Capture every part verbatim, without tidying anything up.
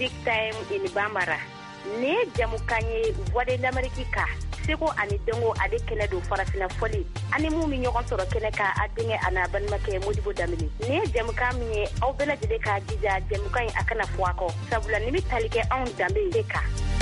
Big Time in Bambara. Ne jamukanye voix de l'Amérique ka. Seko ani dongo ade kene do farafina foli. Ani mu mi ñogon soro kene ka adinge ana banmake Modibo Damini. Ne jamuka mi aw bela jide ka jija jamuka yi akana fuako. Sabula ni mi talike on dambe deka.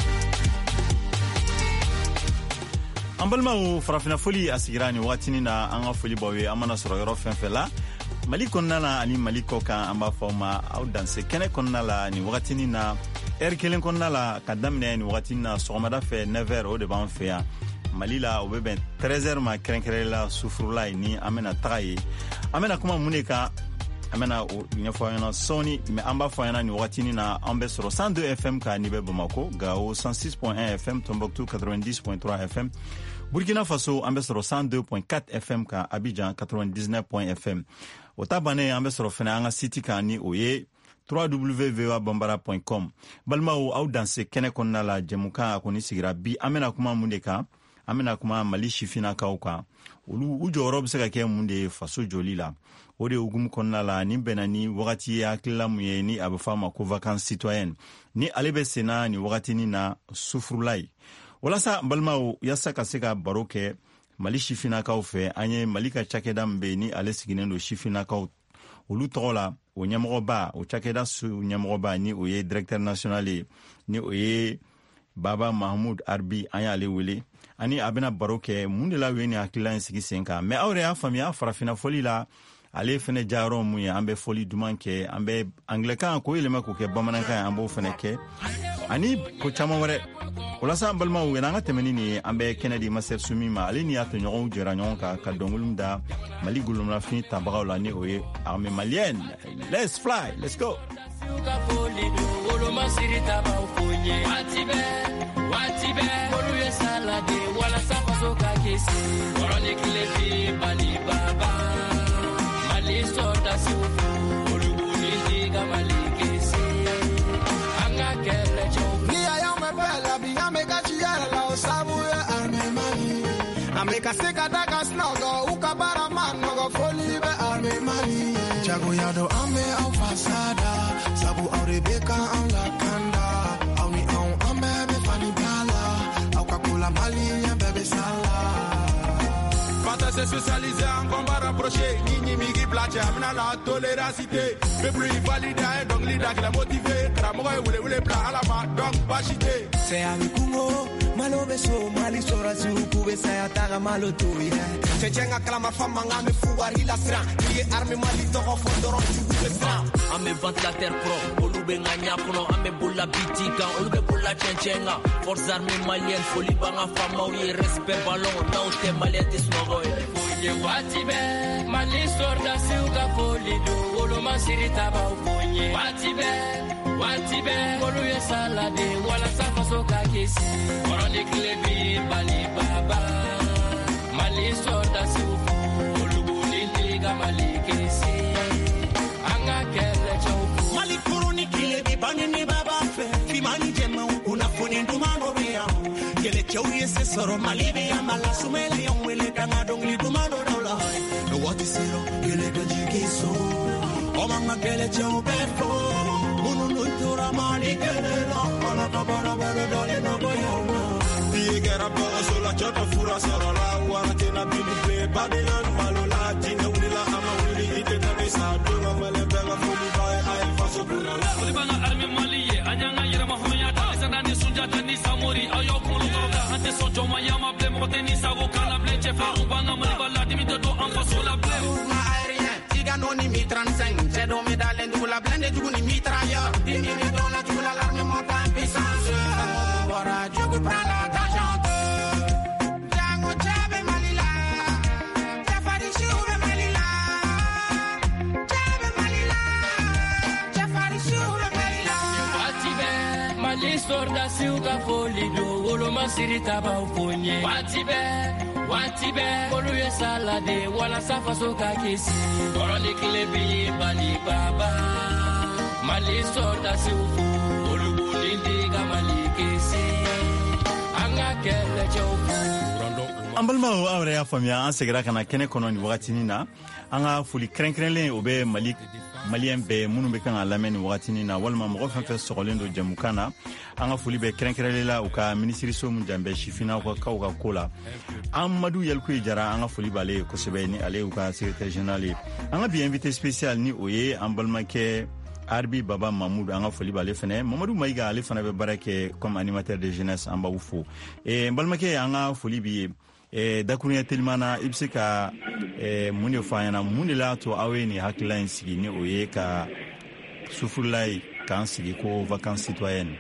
Ambalma o farafina foli asigirani watini na anga foli bawe amana soro yoro fenfela. Mali konnala ani Mali koka amba foma aw danse kene konnala ni watini na er kelen konnala kadamne ni watini na somada fe neuf heures o de ban fe ya Mali la o beben treize heures ma krenkrela sufrula ni amena tayi amena kuma muneka amena nyafo yana soni me amba fo yana ni watini na ambe soro cent deux F M ka ni be Bamako Gao cent six point un F M Tombouctou quatre-vingt-dix point trois F M Burkina Faso ambe soro cent deux point quatre F M ka Abidjan quatre-vingt-dix-neuf point F M Otabane ambe soro fena anga city ka ni oye w w w point v o a bambara point com balmao aw danse kene konna la jemuka akoni sigira bi amena kuma mundeka amena kuma Mali shifina kauka ulu ujoro biseka ke munde faso jolila ode ugum konna la ni benani wakati ya kila muyeni abafama ko vacances citoyennes ni alebe sena ni wakati ni na sufrulai wala sa balmao yasaka seka baroke Mali shifina kaufe anye Malika chakeda mbe ni ale siginendo shifina kau ulu tola o nyamoba o chakeda su nyamoba ni o ye directeur national ni o ye Baba Mahmoud Arbi anya ale wele ani abena baroke mundela weni akila sigi senka me awre afamia farafina foli la ale fene jaro mu ya ambe foli dumanke ambe anglican ko ile mako ke bamananka ambo fene ke ani ko chama wore wala sa balma wena ngata menini ambe Kennedy Maser Sumima ale ni ato nyogo jera nyonka ka dongulum da Mali gulum la fin tabaga la ni oye armée malienne let's fly let's go Make a sick attack a snuggle, Ukabara man, no go fully be army money. Jago Yado Ame of Fasada, Sabu Aurebeka and Lakanda, Auni on Ame, Fanny Bala, Aukakula Mali and Baby Sala. Fantasy socialisé en combat rapproché, Nini Migi Plache, Amna la toléracité. Le plus valide, donc l'idée la motivée, Kramoy ou les ou les plats à la main, donc Bachité. C'est un Kumo. Malo beso mali sora su kube saya taga malo tuya chenga klama fama ngame fuwari la sra ni arme mali to ko fondoro tu sra ame ventilateur pro olube nganya kono ame bulla bitika olube bulla chenga force armée malienne folie banga fama ou respect ballon na te malien te snogo ye watibe mali sorda siuka polido oloma sirita ba uponye watibe watibe oluye salade wala safa soka kesi oroni klebi bali baba mali sorda siufu olubuli ndiga mali kesi anga kele chaufu mali kuruni klebi bangini baba fe fimani jema unafuni ndumano bia kele chauye se soro mali bia mala sumela yomwele kanga dongli dumano dola no what is it kele gajigiso omanga kele chau befo Tura mani kelela para para para dole no boyona Tigera para sola chata fura sara la warate na bili badelan malola tinga ulila ama uli ite na bisa dunga male bela fuli bae ai faso bula uli bana arme maliye anyanga yira mahoya da sana ni sunjata ni samori ayo kulu toga ante sojo mayama ble mote ni sago kala ble chefa ubana mali bala dimite do en faso la ble ma aérien tiga no ni mi trente-cinq c'est do me dalen du la blende du ni mitrailleur ni ni do la tu la l'arme monte en puissance voilà Dieu que prend la tangente Django Chabe Malila Jafari Choube Malila Chabe Malila Jafari Choube Malila Watibe Mali sorda siuka folido Oloma sirita ba uponye Watibe Watibe Oluye salade Wala safa soka kesi Oroni klebi bali baba Mali sorda siufu Olubuli ndiga mali kesi Anga kele chaufu Rando an balimaw aw yɛrɛ y'a faamuya an segira ka na kɛnɛ kɔnɔ ni wagatinin na an ka foli kɛrɛnkɛrɛnlen o bɛ mali maliyɛn bɛɛ minnu bɛ kan ka lamɛn ni wagatinin na walima mɔgɔ fɛn fɛn sɔgɔlen don jamukan na an ka foli bɛ kɛrɛnkɛrɛnlen la u ka minisiriso min jan bɛ sifinaw ka kaw ka ko la amadu yalikoyi jara an ka foli b'ale ye kosɛbɛ ni ale y'u ka secrétaire général ye an ka bi invité spécial ni o ye an balimakɛ Arbi Baba Mahmoud an ka foli b'ale fɛnɛ Mamadou Maïga ale fana bɛ baara kɛ comme animateur de jeunesse an b'aw fo e n balimakɛ an ka foli b'i ye e dakuruɲɛ telimana i bɛ se ka e mun de fɔ an ɲɛna mun de l'a to aw ye nin hakilila in sigi ni o ye ka sufurula ye k'an sigi ko vacances citoyennes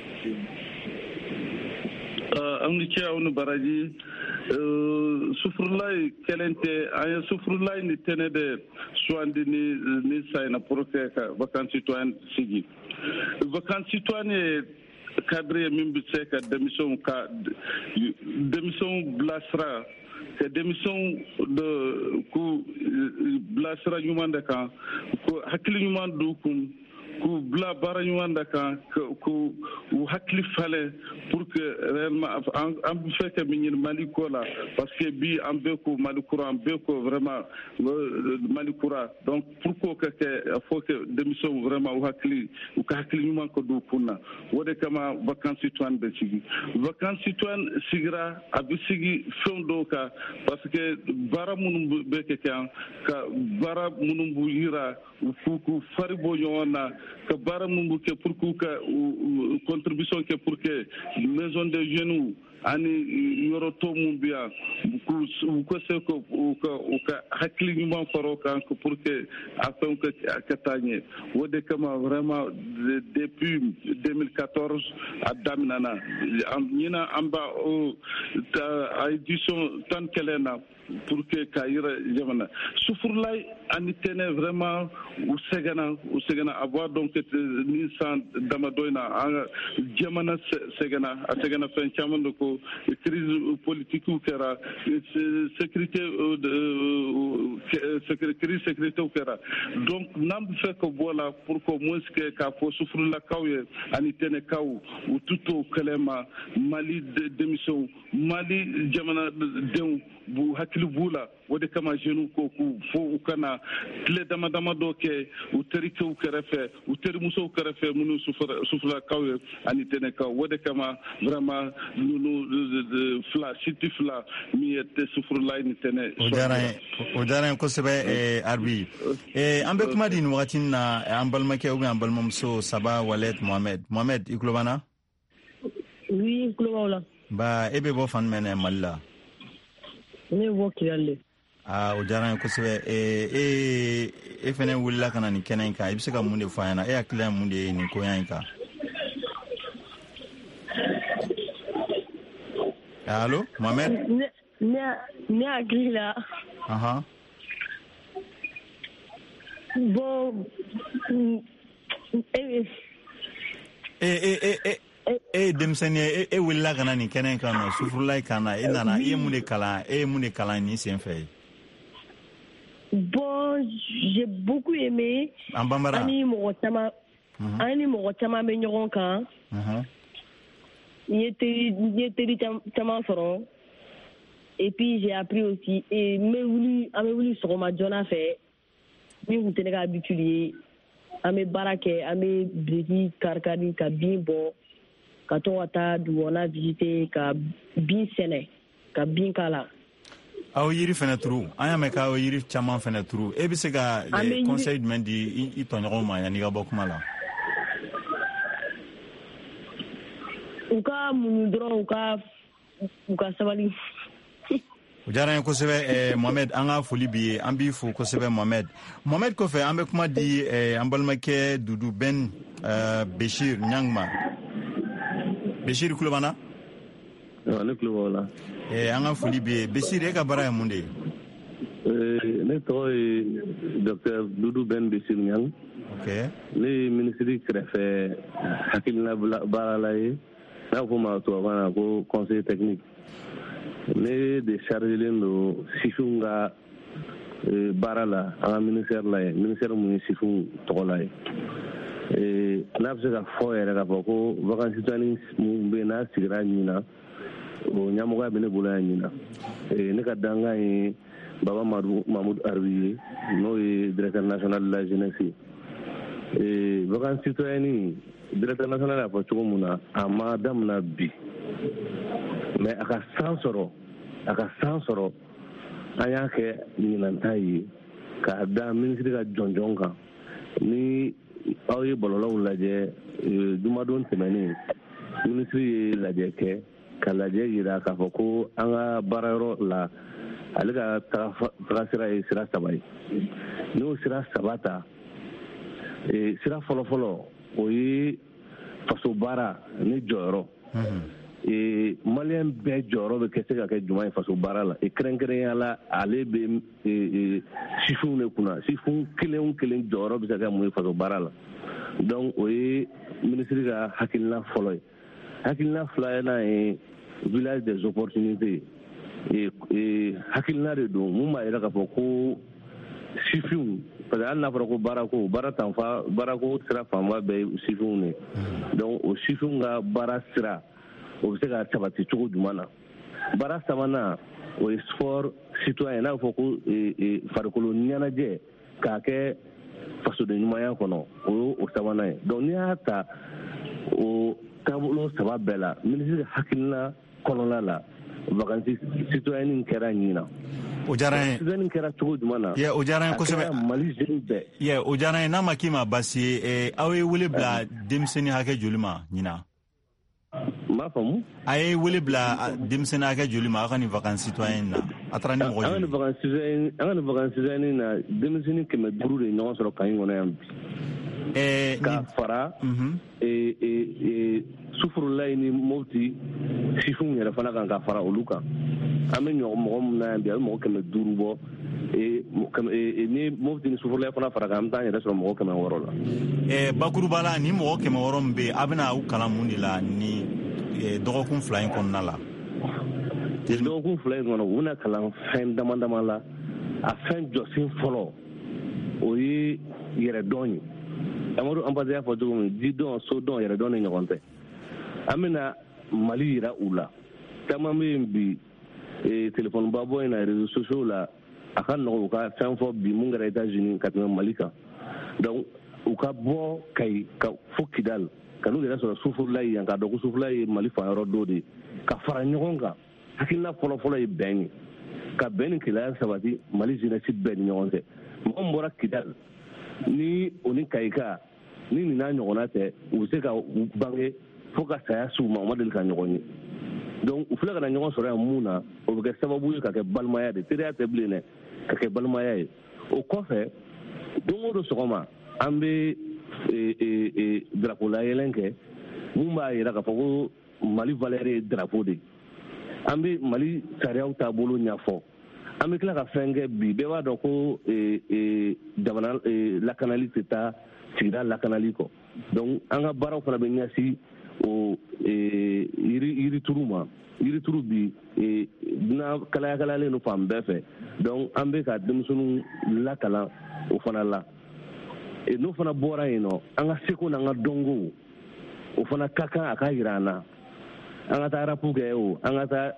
aw ni ce aw ni baraji sufurulayi kelen tɛ an ye sufurulayi ni tɛnɛ de sugandi ni ni sayina pour que ka vacances citoyennes sigi vacances citoyennes ye cadre ye min bɛ se ka denmisɛnw ka denmisɛnw bilasira ka denmisɛnw de k'u bilasira ɲuman de kan ko hakili ɲuman d'u kun k'u bila baara ɲuman da kan k'u hakili falen pour que réellement an bɛ fɛ ka min ɲini Mali ko la parce que bi an bɛɛ ko Mali kura an bɛɛ ko vraiment Mali kura donc pour ko ka kɛ faut que denmisɛnw vraiment u hakili u ka hakili ɲuman ko d'u kun na o de kama vacances citoyennes bɛ sigi vacances citoyennes sigira a bɛ sigi fɛn dɔw kan parce que baara minnu bɛ kɛ kan ka baara minnu b'u yira k'u fari bɔ ɲɔgɔn na ka baara mun bu kɛ pour que ka contribution kɛ pour que maison des jeunes ani yɔrɔ tɔ mun bɛ yan u ka se ka u ka hakili ɲuman fara o kan pour que a fɛnw ka taa ɲɛ o de kama vraiment depuis deux mille quatorze a daminɛna ɲinan an b'a a édition tan kɛlɛ na pour que ka yira jamana sufurulayi ani tɛnɛ vraiment u sɛgɛnna u sɛgɛnna a b'a dɔn que ni san damadɔ in na an ka jamana sɛgɛnna a sɛgɛnna fɛn caman de ko crise politique kɛra sécurité crise sécurité kɛra donc n'an bɛ fɛ ka bɔ la pour que au moins que k'a fɔ sufurulakaw ye ani tɛnɛkaw u tu to kɛlɛ ma Mali denmisɛnw Mali jamanadenw b'u hakili b'u la o de kama jeunes ko k'u fo u kana tile dama dama dɔ kɛ u terikɛw kɛrɛfɛ u terimusow kɛrɛfɛ minnu sufurulakaw ye ani tɛnɛkaw o de kama vraiment ninnu fila siti fila min ye sufurulayi ni tɛnɛ o diyara n ye o diyara n ye kosɛbɛ Arbi an bɛ kuma di nin wagati in na an balimakɛ ou bien an balimamuso Saba Walet Mohamed Mohamed i tulo b'an na oui n tulo b'aw la ba e bɛ bɔ fan jumɛn na Mali la ne bɛ bɔ Kidali ah o diyara n ye kosɛbɛ e e fɛnɛ wulila ka na nin kɛnɛ in kan i bɛ se ka mun de fɔ an ɲɛna e hakilila ye mun de ye nin koya in kan allo Mohamed ne ne hakili la ahan bon e e e e e denmisɛnnin ye e wulila ka na nin kɛnɛ in kan nɔ sufurulayi kan na e nana e ye mun de kalan e ye mun de kalan nin sen fɛ bon j'ai beaucoup aimé an banbara ani mɔgɔ caman ani mɔgɔ caman bɛ ɲɔgɔn kan n ye teri n ye teri caman sɔrɔ et puis j'ai appris aussi et n bɛ wuli an bɛ wuli sɔgɔma joona fɛ min tun tɛ ne ka habitude ye an bɛ baara kɛ an bɛ biriki kari-kari ka bin bɔ ka to ka taa dugukɔnɔna visiter ka bin sɛnɛ ka bin k'a la aw yiri fɛnɛ turu an y'a mɛn k'aw yiri caman fɛnɛ turu e bɛ se ka conseil jumɛn di i tɔɲɔgɔnw ma yanni i ka bɔ kuma la u ka muɲu dɔrɔn u ka u ka sabali o diyara n ye kosɛbɛ Mohamed an ka foli b'i ye an b'i fo kosɛbɛ Mohamed Mohamed kɔfɛ an bɛ kuma di an balimakɛ Dudu Ben Beshir Ɲangma Beshir tulo b'an na ne tulo b'aw la an ka foli b'i ye Beshir e ka baara ye mun de ye ne tɔgɔ ye docteur Dudu Ben Beshir Ɲang ne ye minisiri kɛrɛfɛ hakilina baarala ye n'a fɔ ma tubabukan na ko conseil technique ne de chargelen don sifinw ka baara la an ka ministère la ye ministère mun ye sifinw tɔgɔ la ye n'a bɛ se ka fɔ yɛrɛ k'a fɔ ko vacances citoyennes mun bɛ yen n'a sigira ɲin na o ɲamɔgɔya bɛ ne bolo yan ɲina ne ka dangan ye Baba Mahmoud Arbi n'o ye directeur national de la jeunesse ye vacances citoyennes directeur national y'a fɔ cogo min na a ma damina bi mais a ka san sɔrɔ a ka san sɔrɔ an y'a kɛ ɲinanta ye k'a da ministre ka jɔnjɔn kan ni aw ye bɔlɔlɔw lajɛ jumadon tɛmɛnen ministre ye lajɛ kɛ ka lajɛ yira k'a fɔ ko an ka baarayɔrɔ la ale ka taga sira ye sira saba ye n'o sira saba ta sira fɔlɔfɔlɔ o ye faso baara ni jɔyɔrɔ maliyɛn bɛɛ jɔyɔrɔ bɛ kɛ se ka kɛ jumɛn ye faso baara la kɛrɛnkɛrɛnya la ale bɛ sifinw de kunna sifin kelen o kelen jɔyɔrɔ bɛ se ka kɛ mun ye faso baara la donc o ye ministre ka hakilina fɔlɔ ye hakilina filanan ye village des opportunités hakilina de don mun b'a yira k'a fɔ ko sifinw parce que hali n'a fɔra ko baarako baara tanfa baarako sira fanba bɛɛ ye sifinw de donc o sifinw ka baara sira o bɛ se ka sabati cogo jumɛn na baara sabanan o ye sport citoyen n'a fɔ ko farikolo ɲɛnajɛ k'a kɛ fasoden ɲumanya kɔnɔ o ye o sabanan ye donc n'i y'a ta o taabolo saba bɛɛ la ministre hakilina kɔnɔna la vacances citoyennes kɛra ɲina o diyara n ye citoyennes kɛra cogo jumɛn na ye o diyara n ye kosɛbɛ Mali jeune bɛɛ ye o diyara n ye n'a ma k'i ma basi ye aw ye wele bila denmisɛnnin hakɛ joli ma ɲina m'a faamu a ye wele bila denmisɛnnin hakɛ joli ma aw ka nin vacances citoyennes na a taara ni mɔgɔ joli an ka nin vacances citoyennes an ka nin vacances citoyennes na denmisɛnnin kɛmɛ duuru de ɲɔgɔn sɔrɔ kan in kɔnɔ yan bi ka fara sufurulayi ni moti sifinw yɛrɛ fana kan ka fara olu kan an bɛ ɲɔgɔn mɔgɔ min na yan bi a bɛ mɔgɔ kɛmɛ duuru bɔ ni moti ni sufurulayi fana fara kan an bɛ taa an yɛrɛ sɔrɔ mɔgɔ kɛmɛ wɔɔrɔ la bakuruba la ni mɔgɔ kɛmɛ wɔɔrɔ min bɛ yen a bɛna aw kalan mun de la ni dɔgɔkun fila in kɔnɔna la dɔgɔkun fila in kɔnɔ u bɛna kalan fɛn dama dama la a fɛn jɔsen fɔlɔ o ye yɛrɛdɔn ye amadu anpase y'a fɔ cogo min jidɔn sodɔn yɛrɛdɔn ni ɲɔgɔn tɛ an bɛna Mali yira u la caman bɛ yen bi telefɔni babɔ in na réseaux sociaux la a ka nɔgɔ u ka fɛn fɔ bi mun kɛra États-Unis ka tɛmɛ Mali kan donc u ka bɔ Kayi ka fo Kidal ka n'u yɛrɛ sɔrɔ sufurulayi yan k'a dɔn ko sufurulayi ye Mali fan yɔrɔ dɔ de ye ka fara ɲɔgɔn kan hakilina fɔlɔfɔlɔ ye bɛn ye ka bɛn ni kelenya sabati Mali jeunesse bɛɛ ni ɲɔgɔn cɛ mɔgɔ min bɔra Kidal ni o ni Kayika ni nin n'a ɲɔgɔnna tɛ u bɛ se ka bange fo ka saya s'u ma u ma deli ka ɲɔgɔn ye donc u filɛ ka na ɲɔgɔn sɔrɔ yan mun na o bɛ kɛ sababu ye ka kɛ balimaya de teriya tɛ bilen dɛ ka kɛ balimaya ye o kɔfɛ don o don sɔgɔma an bɛ drapeau layɛlɛn kɛ mun b'a jira k'a fɔ ko Mali valeur ye drapeau de an bɛ Mali sariyaw taabolo ɲɛfɔ an bɛ tila ka fɛn kɛ bi bɛɛ b'a dɔn ko jamana lakanali tɛ taa sigida lakanali kɔ donc an ka baaraw fana bɛ ɲɛsin o yirituru ma yirituru bi dunan kalayakalalen no fan bɛɛ fɛ donc an bɛ ka denmisɛnninw lakalan o fana la n'o fana bɔra yen nɔ an ka seko n'an ka dɔnko o fana ka kan a ka jira an na an ka taa rapu kɛ o an ka taa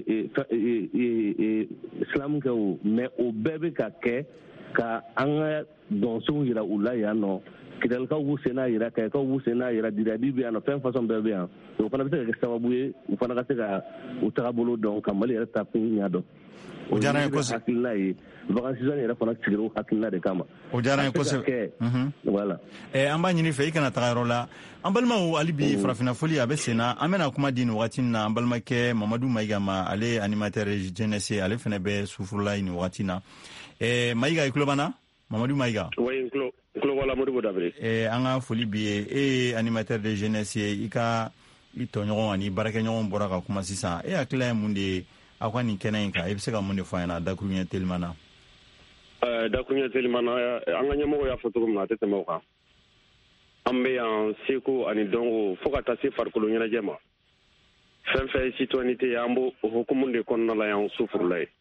silamu kɛ o mais o bɛɛ bɛ ka kɛ ka an ka dɔnsow jira u la yan nɔ Kidalikaw b'u sen n'a jira Kayikaw b'u sen n'a jira Didadi bɛ yan nɔ fɛn fasɔn bɛɛ bɛ yan o fana bɛ se ka kɛ sababu ye u fana ka se ka u tagabolo dɔn ka Mali yɛrɛ taakun ɲɛ dɔn o diyara n ye kosɛbɛ hakilina ye vacances citoyennes yɛrɛ fana sigira o hakilina de kama o diyara n ye kosɛbɛ voilà an b'a ɲini fɛ i kana taga yɔrɔ la an balimaw hali bi farafina foli a bɛ sen na an bɛna kuma di nin wagati na an balimakɛ Mamadu Mayiga ma ale animateur jeunesse ale fana bɛ sufurulayi nin wagati na Mayiga i tulo b'an na Mamadu Mayiga oui n tulo wala Modibo Dabiri an ka foli bi ye e ye animateur de jeunesse ye i ka i tɔɲɔgɔn ani baarakɛɲɔgɔn bɔra ka kuma sisan e hakili ye mun de ye aw ka nin kɛnɛ in kan i bɛ se ka mun de fɔ an ɲɛna dakuruɲɛ telima na dakuruɲɛ telima na an ka ɲɛmɔgɔ y'a fɔ cogo min na a tɛ tɛmɛ o kan an bɛ yan seko ani dɔnko fo ka taa se farikolo ɲɛnajɛ ma fɛn fɛn ye citoyenneté ye an b'o hukumu de kɔnɔna la yan sufurula ye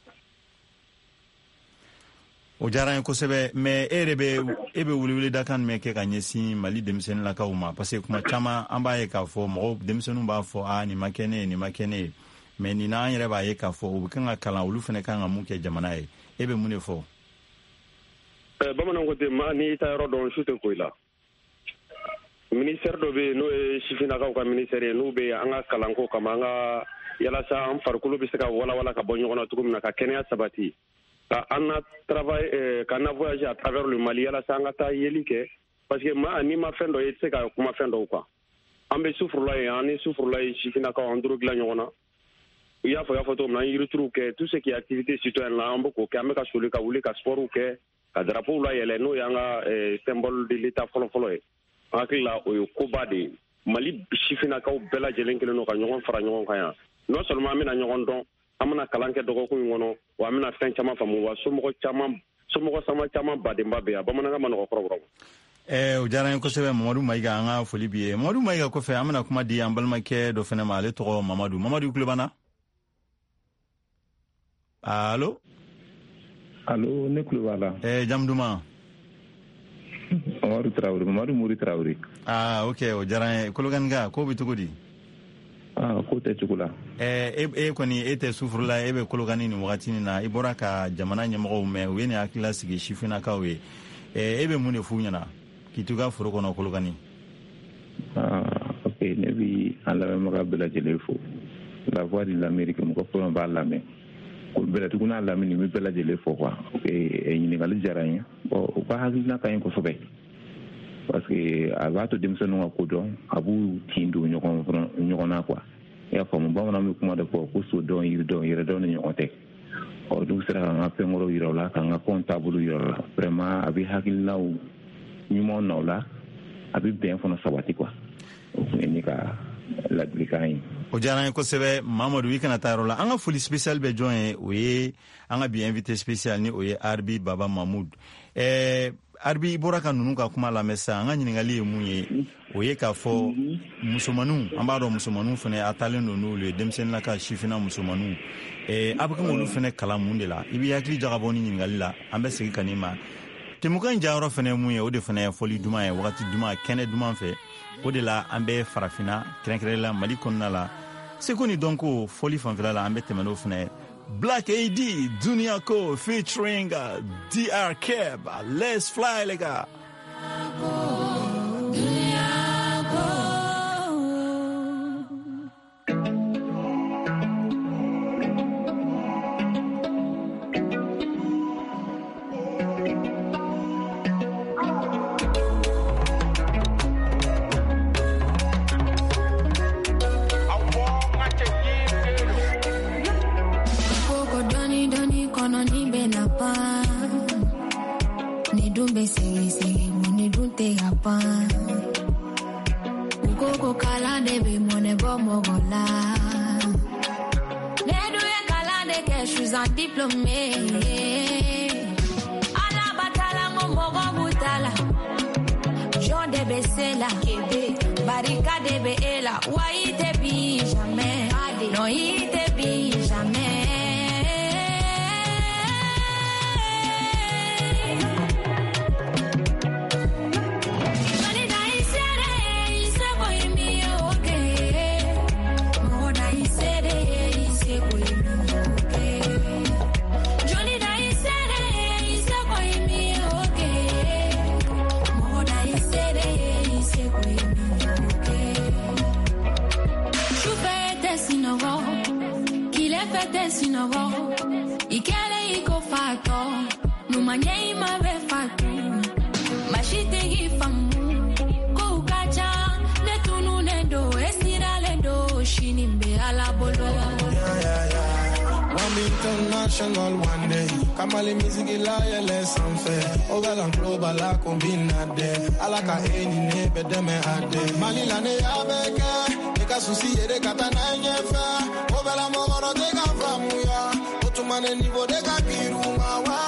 o diyara n ye kosɛbɛ mais e yɛrɛ bɛ e bɛ weleweleda kan jumɛn kɛ ka ɲɛsin Mali denmisɛnninlakaw ma parce que kuma caman an b'a ye k'a fɔ mɔgɔw denmisɛnninw b'a fɔ a nin ma kɛ ne ye nin ma kɛ ne ye mais ni na yɛrɛ b'a ye k'a fɔ u kan ka kalan olu fana kan ka mun kɛ jamana ye e bɛ mun de fɔ bamanan ko ten ma ni ta yɔrɔ dɔn su tɛ ko i la ministère dɔ bɛ yen n'o ye sifinnakaw ka ministère ye n'u bɛ an ka kalanko kama an ka yalasa an farikolo bɛ se ka walawala ka bɔ ɲɔgɔn na cogo min na ka kɛnɛya sabati ka an na travail ka na voyager à travers le Mali yalasa an ka taa yeli kɛ parce que ma ni ma fɛn dɔ ye i tɛ se ka kuma fɛn dɔw kan an bɛ sufurula ye an ni sufurula ye sifinnakaw an duru dilan ɲɔgɔn na i y'a fɔ y'a fɔ cogo min na an yirituruw kɛ tout ce qui est activité citoyenne la an bɛ k'o kɛ an bɛ ka soli ka wuli ka sportw kɛ ka drapeau la yɛlɛ n'o y'an ka symbole de l'état fɔlɔ-fɔlɔ ye an hakili la o ye koba de ye Mali sifinnakaw bɛɛ lajɛlen kelen don ka ɲɔgɔn fara ɲɔgɔn kan yan non seulement an bɛna ɲɔgɔn dɔn an bɛna kalan kɛ dɔgɔkun in kɔnɔ wa an bɛna fɛn caman faamu wa somɔgɔ caman somɔgɔ sama caman badenba bɛ yan bamanankan ma nɔgɔ kɔrɔbɔrɔ Eh, o diyara n ye kosɛbɛ Mamadu Mayiga an ka foli bi ye Mamadu Mayiga kɔfɛ an bɛna kuma di an balimakɛ dɔ fɛnɛ ma ale tɔgɔ Mamadu Mamadu kulo b'an na allo allo ne kulo b'a la eh jamu duman Mamadu Traoré Mamadu Mori Traoré ah ok o diyara n ye Kolokaniga ko bɛ cogo di ah ko tɛ cogo la eh e e kɔni e tɛ sufurula e bɛ Kolokani nin wagati nin na i bɔra ka jamana ɲɛmɔgɔw mɛn u ye nin hakilila sigi sifinnakaw ye eh e bɛ mun de f'u ɲɛna k'i to ka foro kɔnɔ Kolokani ah ok ne bi an lamɛnbaga bɛɛ lajɛlen fo la voix de l'Amérique mɔgɔ fɔlɔ b'a lamɛn ko bɛɛ tuguni a lamɛn nin bɛ bɛɛ lajɛlen fɔ quoi ok ɲininkali diyara n ye bon u ka hakilina ka ɲi kosɛbɛ parce que a b'a to denmisɛnninw ka ko dɔn a b'u tin don ɲɔgɔn ɲɔgɔn na quoi i y'a faamu bamanan bɛ kuma dɔ fɔ ko so dɔn yiri dɔn yɛrɛ dɔn ni ɲɔgɔn tɛ ɔ n'u sera k'an ka fɛn wɛrɛw yira u la k'an ka fɛnw taabolo yira u la vraiment a bɛ hakilinaw ɲumanw na o la a bɛ bɛn fana sabati quoi o tun ye ne ka ladilikan ye o diyara n ye kosɛbɛ Mamadu i kana taa yɔrɔ la an ka foli spécial bɛ jɔn ye o ye an ka bi invité spécial ni o ye Arbi Baba Mahmoud eh Arbi i bɔra ka ninnu ka kuma lamɛn sisan an ka ɲininkali ye mun ye o ye k'a fɔ musomaninw an b'a dɔn musomaninw fana a taalen don n'olu ye denmisɛnninlaka sifinna musomaninw eh a bɛ kan olu fana kalan mun de la i bɛ hakili jagabɔ ni ɲininkali la an bɛ segin ka n'i ma Temukan in jayɔrɔ fana ye mun ye o de fana ye fɔli duman ye wagati duman kɛnɛ duman fɛ o de la an bɛ farafina kɛrɛnkɛrɛn la Mali kɔnɔna la seko ni dɔnko fɔli fanfɛla la an bɛ tɛmɛ n'o fana ye Black A D Dunia Ko featuring uh, D R Keb Let's Fly les gars International one day, Kamali music ilaya lesson fair. Ogalan global la combina de. Alaka eni ne bedeme ade. Malila ne abeke, eka susi ere katana nyefa. Ogala mogoro de kafamuya. Otumane nivo de kakiruma wa.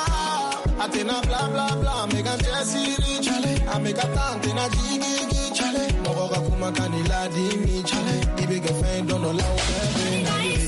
Atena bla bla bla, mega jesiri chale. Ameka tante na jigi chale. Mogoga kuma kanila di mi chale. Ibege fein dono la webe na di.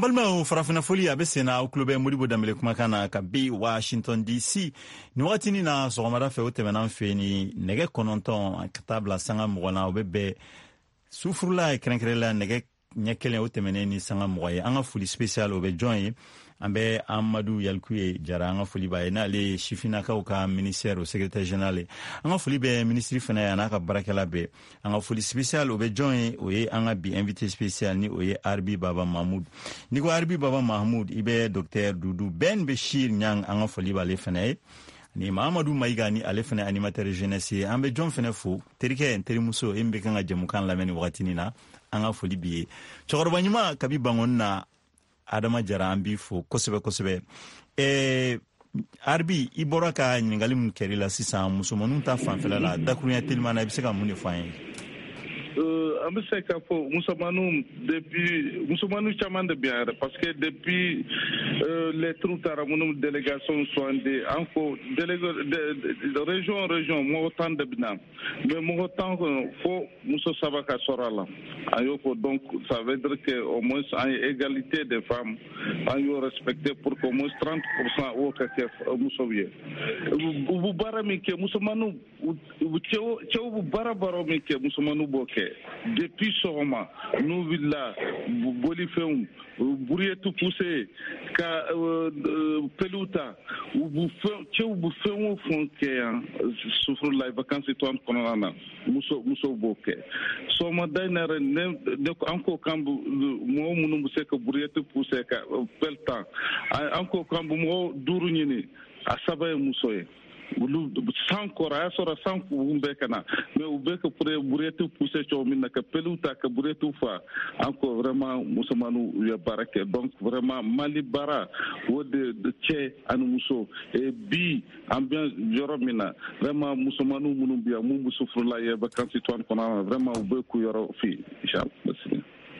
balma farafina foli abe sena o club Modibo Dambele kuma kana ka bi Washington D C ni wati ni na so mara fe o temenan fe ni nege kononton katabla sanga mugona obebe sufrula ekrenkrela nege nyekelen o temene ni sanga mugoye anga foli special obe join ambe Amadou Yalkuye jara anga foli ba na le shifina ka ka ministère au secrétaire général anga foli be ministre fana ya na ka barakela be anga foli special obe join oye anga bi invité spécial ni oye Arbi Baba Mahmoud ni ko Arbi Baba Mahmoud ibe docteur Doudou Ben Bechir Nyang anga foli ba le fana ni Mamadou Maïga ni ale fana animateur jeunesse ambe John fana fo terike terimuso embe kanga jamukan lameni wakati na anga foli biye chokoroba nyuma kabi bangon na Adama Jara ambi fo kosebe kosebe e Arbi ibora ka nyingali mun kerila sisa musumanu ta fanfela la dakunya tilmana biseka mun fayin euh amse ka fo musumanu depuis musumanu chaman de bien parce que depuis euh, les troupes taramunum délégation sont des encore délégué de, de région région mo tant de bina mais mo tant fo muso sabaka sorala ayoko donc ça veut dire que au moins en égalité des femmes en yo respecté pour qu'au moins trente pour cent au que muso vie bu barami ke musumanu bu chew chew bu barabaro mi ke musumanu boke depuis ce moment nous villa bolifeum burietu poussé ka peluta bu chew bu feum fonke souffre la vacances toan konana muso muso boke so ma dainere ne anko kambu mo munum se ka burietu poussé ka pelta anko kambu mo duru nyini asaba musoye bulu sankora sora sanku umbekana mais ubeka pour burietu poussé chomina ka peluta ka burietu fa encore vraiment musamanu ya barake donc vraiment mali bara wode de che anu muso et bi ambiance yoromina vraiment musamanu munubia mumbu sufrula ya vacances toan kona vraiment ubeku yoro fi inshallah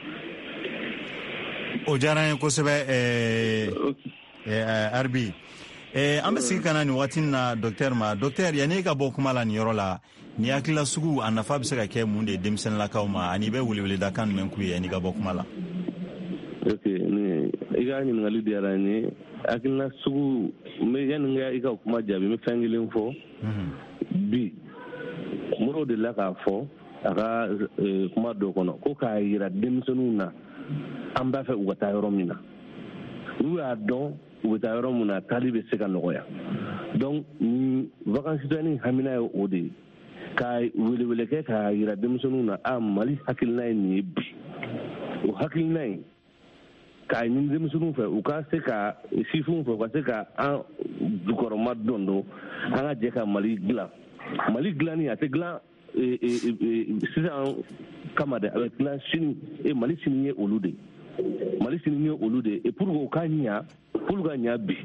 o jarane ko sebe eh eh Arbi eh ambe sikana ni watin na docteur ma docteur yani ka bokuma la ni yoro la ni akila sugu anafa bisa ka ke munde demsen la kauma ani be wuli wuli da kan men ku yani ka bokuma la okay ni iga ni ngali diara ni akila sugu me yan nga iga kuma jabi me fangilin fo bi muro de la ka fo aka kuma do kono ko ka yira demsenuna amba fe wata yoro mina we are don wata yoro muna talibe seka noya donc vacances tani hamina o de kai wele wele ke ka yira demsenuna am mali hakilna ni bi o hakilna kai ni demsenu fe o ka seka sifun fe ka seka an dukoro madondo anga je ka mali gla mali gla ni ate gla e e sisan kamade avec la chini e mali chini olude mali chini olude e pour ko kanya pour ganya bi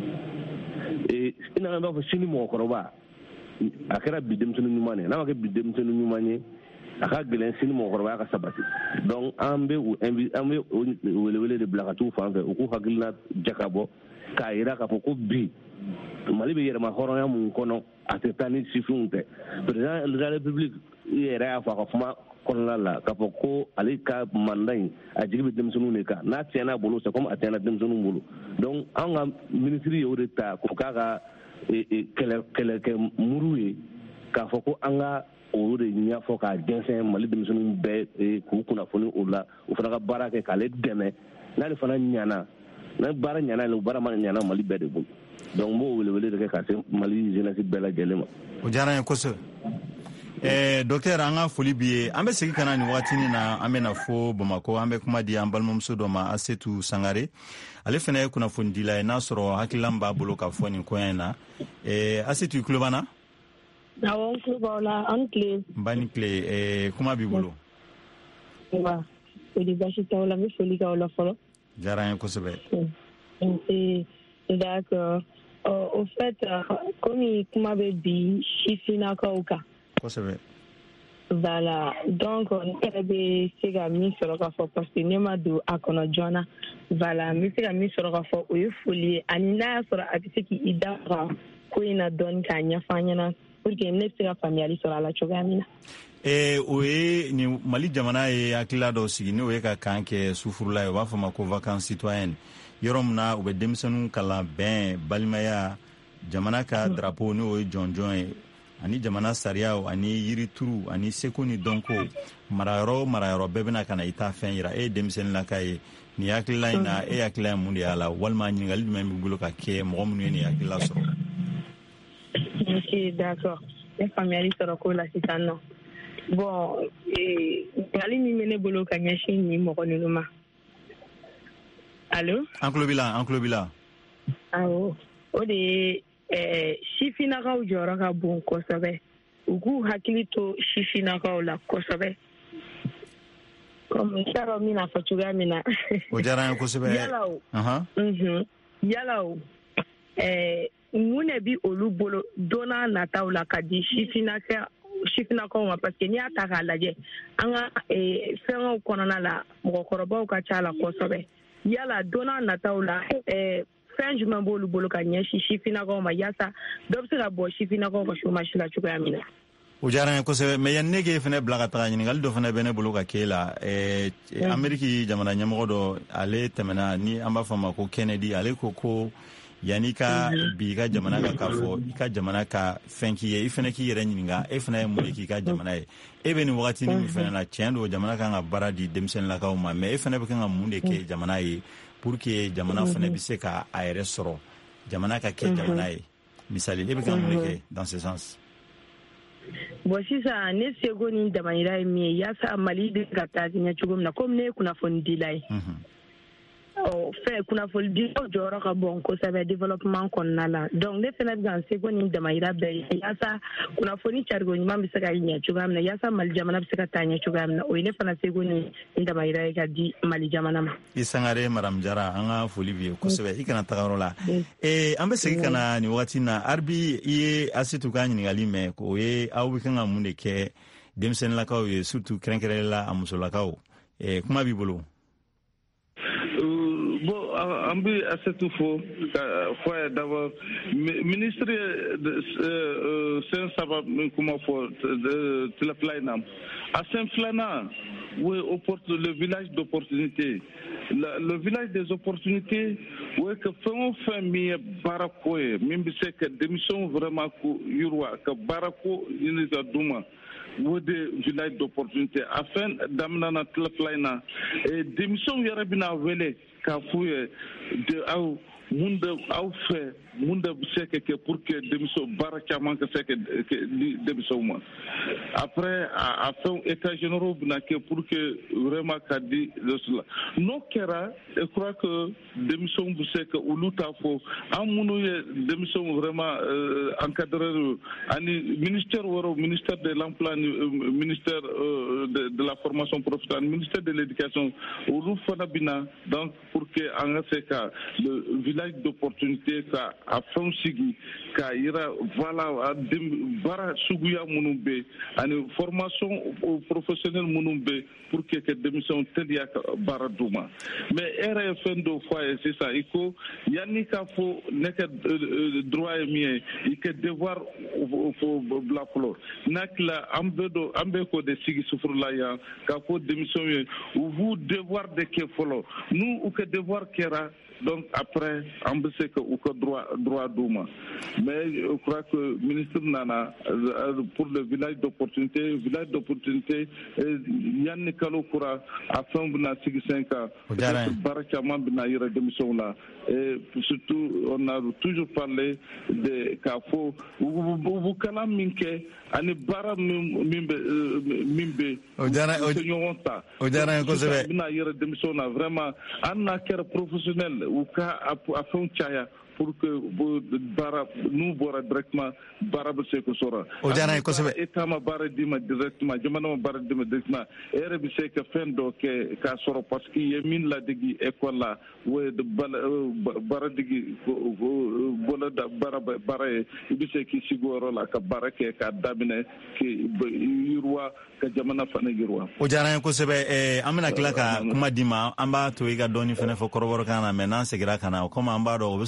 e ina nga fa chini mo koroba akara bidem sunu nyumane na ka bidem sunu nyumane aka gelen chini mo koroba ka sabati donc ambe ou ambe wele wele de blakatu fa o ko hagilna jakabo ka ira ka ko bi mali be yerma horonya mun kono atetani sifunte président de la république yera fa ko fuma kono la ka ko ali ka mandai a jibi dem sunu ne ka na tiana bolo c'est comme atena dem sunu bolo donc anga ministre yo reta ko kaka e kele kele ke muruye ka fo ko anga o de nya fo ka gensen mali dem sunu be ko kuna foni o la o fana ka barake ka le deme na le fana nyana na bara nyana le bara man nyana mali be de bu donc mo wele wele de ka se mali jeunesse bela gelema o jarane ko so eh docteur anga foli biye ambe sigi kana ni watini na ambe na fo Bamako ambe kuma di ambalmo msodo ma Asetu Sangare ale fena kuna fondila na soro hakilamba bolo ka foni ko yana eh Asetu klubana na won klubala ancle bani clé eh kuma bi bolo wa o di bashi tawla mi foli ka wala folo jarane ko sobe et d'accord au fait comme kuma be bi shifina ka uka voilà donc on avait c'est la mise sur le rapport parce que nema do akona jona voilà mais c'est la mise sur le rapport o folie anina sur abise ki idara ko ina don kanya fanya na pour que ne sera familiali sur la chogamina eh oe ni Mali jamana ye hakilila dɔ sigi n'o ye ka kan kɛ sufurula ye u b'a fɔ ma ko vacances citoyennes yɔrɔ min na u bɛ denmisɛnninw kalan bɛn balimaya jamana ka drapeau n'o ye jɔnjɔn ye ani jamana sariyaw ani yirituru ani seko ni dɔnko marayɔrɔ marayɔrɔ bɛɛ bɛna ka na i ta fɛn yira e ye denmisɛnnin laka ye nin hakilila in na e hakilila ye mun de y'a la walima ɲininkali jumɛn b'i bolo ka kɛ mɔgɔ minnu ye nin hakilila sɔrɔ. Ok, d'accord. Ne faamuyali sɔrɔ ko la sisan nɔ. Bon, ɲininkali min bɛ ne bolo ka ɲɛsin nin mɔgɔ ninnu ma. Allo? An tulo b'i la, an tulo b'i la. Awɔ, o de ye ɛɛ sifinnakaw jɔyɔrɔ ka bon kosɛbɛ. U k'u hakili to sifinnakaw la kosɛbɛ. Comme n t'a dɔn n bɛna fɔ cogoya min na. O diyara n ye kosɛbɛ. Yala o. Unhun. Yala o. Ɛɛ mun de bi olu bolo don n'a nataw la ka di sifinnaka sifinnakaw ma parce que n'i y'a ta k'a lajɛ an ka fɛngɛw kɔnɔna la mɔgɔkɔrɔbaw ka ca la kosɛbɛ. Yala don n'a nataw la ɛɛ fɛn jumɛn b'olu bolo ka ɲɛsin sifinnakaw ma yaasa dɔ bɛ se ka bɔ sifinnakaw ka chômage la cogoya min na. O diyara n ye kosɛbɛ mais yanni ne k'e fana bila ka taga ɲininkali dɔ fana bɛ ne bolo ka k'e la ɛɛ Ameriki jamana ɲɛmɔgɔ dɔ ale tɛmɛna ni an b'a fɔ a ma ko Kennedy ale ko ko yanni ka bi i ka jamana ka k'a fɔ i ka jamana ka fɛn k'i ye i fana k'i yɛrɛ ɲininka e fana ye mun de k'i ka jamana ye e bɛ nin wagati min fana na tiɲɛ don jamana kan ka baara di denmisɛnninlakaw ma mais e fana bɛ kan ka mun de kɛ jamana ye pour que jamana fana bɛ se ka a yɛrɛ sɔrɔ jamana ka kɛ jamana ye misali e bɛ kan mun de kɛ dans ce sens. Bon sisan ne seko ni damayira ye min ye yaasa Mali bɛ ka taa ɲɛ cogo min na komi ne ye kunnafoni dila ye. Ɔ fɛ kunnafoni dilaw jɔyɔrɔ ka bon kosɛbɛ développement kɔnɔna la donc ne fana bɛ ka n seko ni damayira bɛɛ ye yaasa kunnafoni carigo ɲuman bɛ se ka ɲɛ cogoya min na yaasa Mali jamana bɛ se ka taa ɲɛ cogoya min na o ye ne fana seko ni damayira ye ka di Mali jamana ma. I Sangare Madame Jara an ka foli b'i ye kosɛbɛ i kana taga yɔrɔ la ee an bɛ segin ka na nin wagati na Arbi i ye Asitu ka ɲininkali mɛn o ye aw bɛ kan ka mun de kɛ denmisɛnninlakaw ye surtout kɛrɛnkɛrɛnnenya la a musolakaw ee kuma b'i bolo. Bon, an bɛ Asetu fo ka fɔ a ye d'abord ministre sen saba min kuma fɔ tile fila in na a sen filanan o ye le village d'opportunité le village des opportunités o ye ka fɛn o fɛn min ye baara ko ye min bɛ se ka denmisɛnw vraiment ko yiriwa ka baara ko ɲini ka d'u ma o de village d'opportunité a fɛn daminɛ na tile fila in na denmisɛnw yɛrɛ bɛna wele k'a f'u ye de aw mun de aw fɛ mun de bɛ se ka kɛ pour que denmisɛnw baara caman ka se ka di denmisɛnw ma après a fɛn états généraux bɛna kɛ pour que vraiment ka di la n'o kɛra je crois que denmisɛnw bɛ se ka olu ta fɔ an minnu ye denmisɛnw vraiment encadré ani ministère wɛrɛw ministère de l'emploi ni ministère de la formation professionnelle ministère de l'éducation olu fana bɛna donc pour que an ka se ka le village d'opportunité ka a fɛnw sigi ka yira voilà baara suguya minnu bɛ ani formation professionnelle minnu bɛ pour que ka denmisɛnw teliya ka baara d'u ma mais e yɛrɛ ye fɛn dɔ fɔ a ye sisan i ko yanni k'a fɔ ne ka droit ye min ye i ka devoir bila fɔlɔ n'a tila an bɛɛ dɔ an bɛɛ k'o de sigi sufurula yan k'a fɔ denmisɛnw ye u b'u devoir de kɛ fɔlɔ n'u u ka devoir kɛra donc après on peut se que ou que droit droit d'ouma mais je crois que ministre nana pour le village d'opportunité village d'opportunité yanni kalo kura a fɛn bɛna sigi sen kan baara caman bɛna yɛrɛ denmisɛnw la et surtout on a toujours parlé de k'a fɔ u bɛ kalan min kɛ ani baara min bɛ min bɛ ɲɔgɔn ta o diyara n ye kosɛbɛ bɛna yɛrɛ denmisɛnw na vraiment an n'a kɛra professionnel u ka a fɛnw caya pour que baara n'u bɔra directement baara bɛ se ka sɔrɔ o diyara n ye kosɛbɛ État ma baara d'i ma directement jamana ma baara d'i ma directement e yɛrɛ bɛ se ka fɛn dɔ kɛ k'a sɔrɔ parce que i ye min ladege école la o ye baara degi bolo da baara baara ye i bɛ se k'i sigi o yɔrɔ la ka baara kɛ k'a daminɛ yiriwa ka jamana fana yiriwa o diyara n ye kosɛbɛ an bɛna tila ka kuma d'i ma an b'a to i ka dɔɔni fana fɔ kɔrɔbɔrɔkan na mais n'an seginna ka na komi an b'a dɔn o bɛ sɔn ka nɔgɔya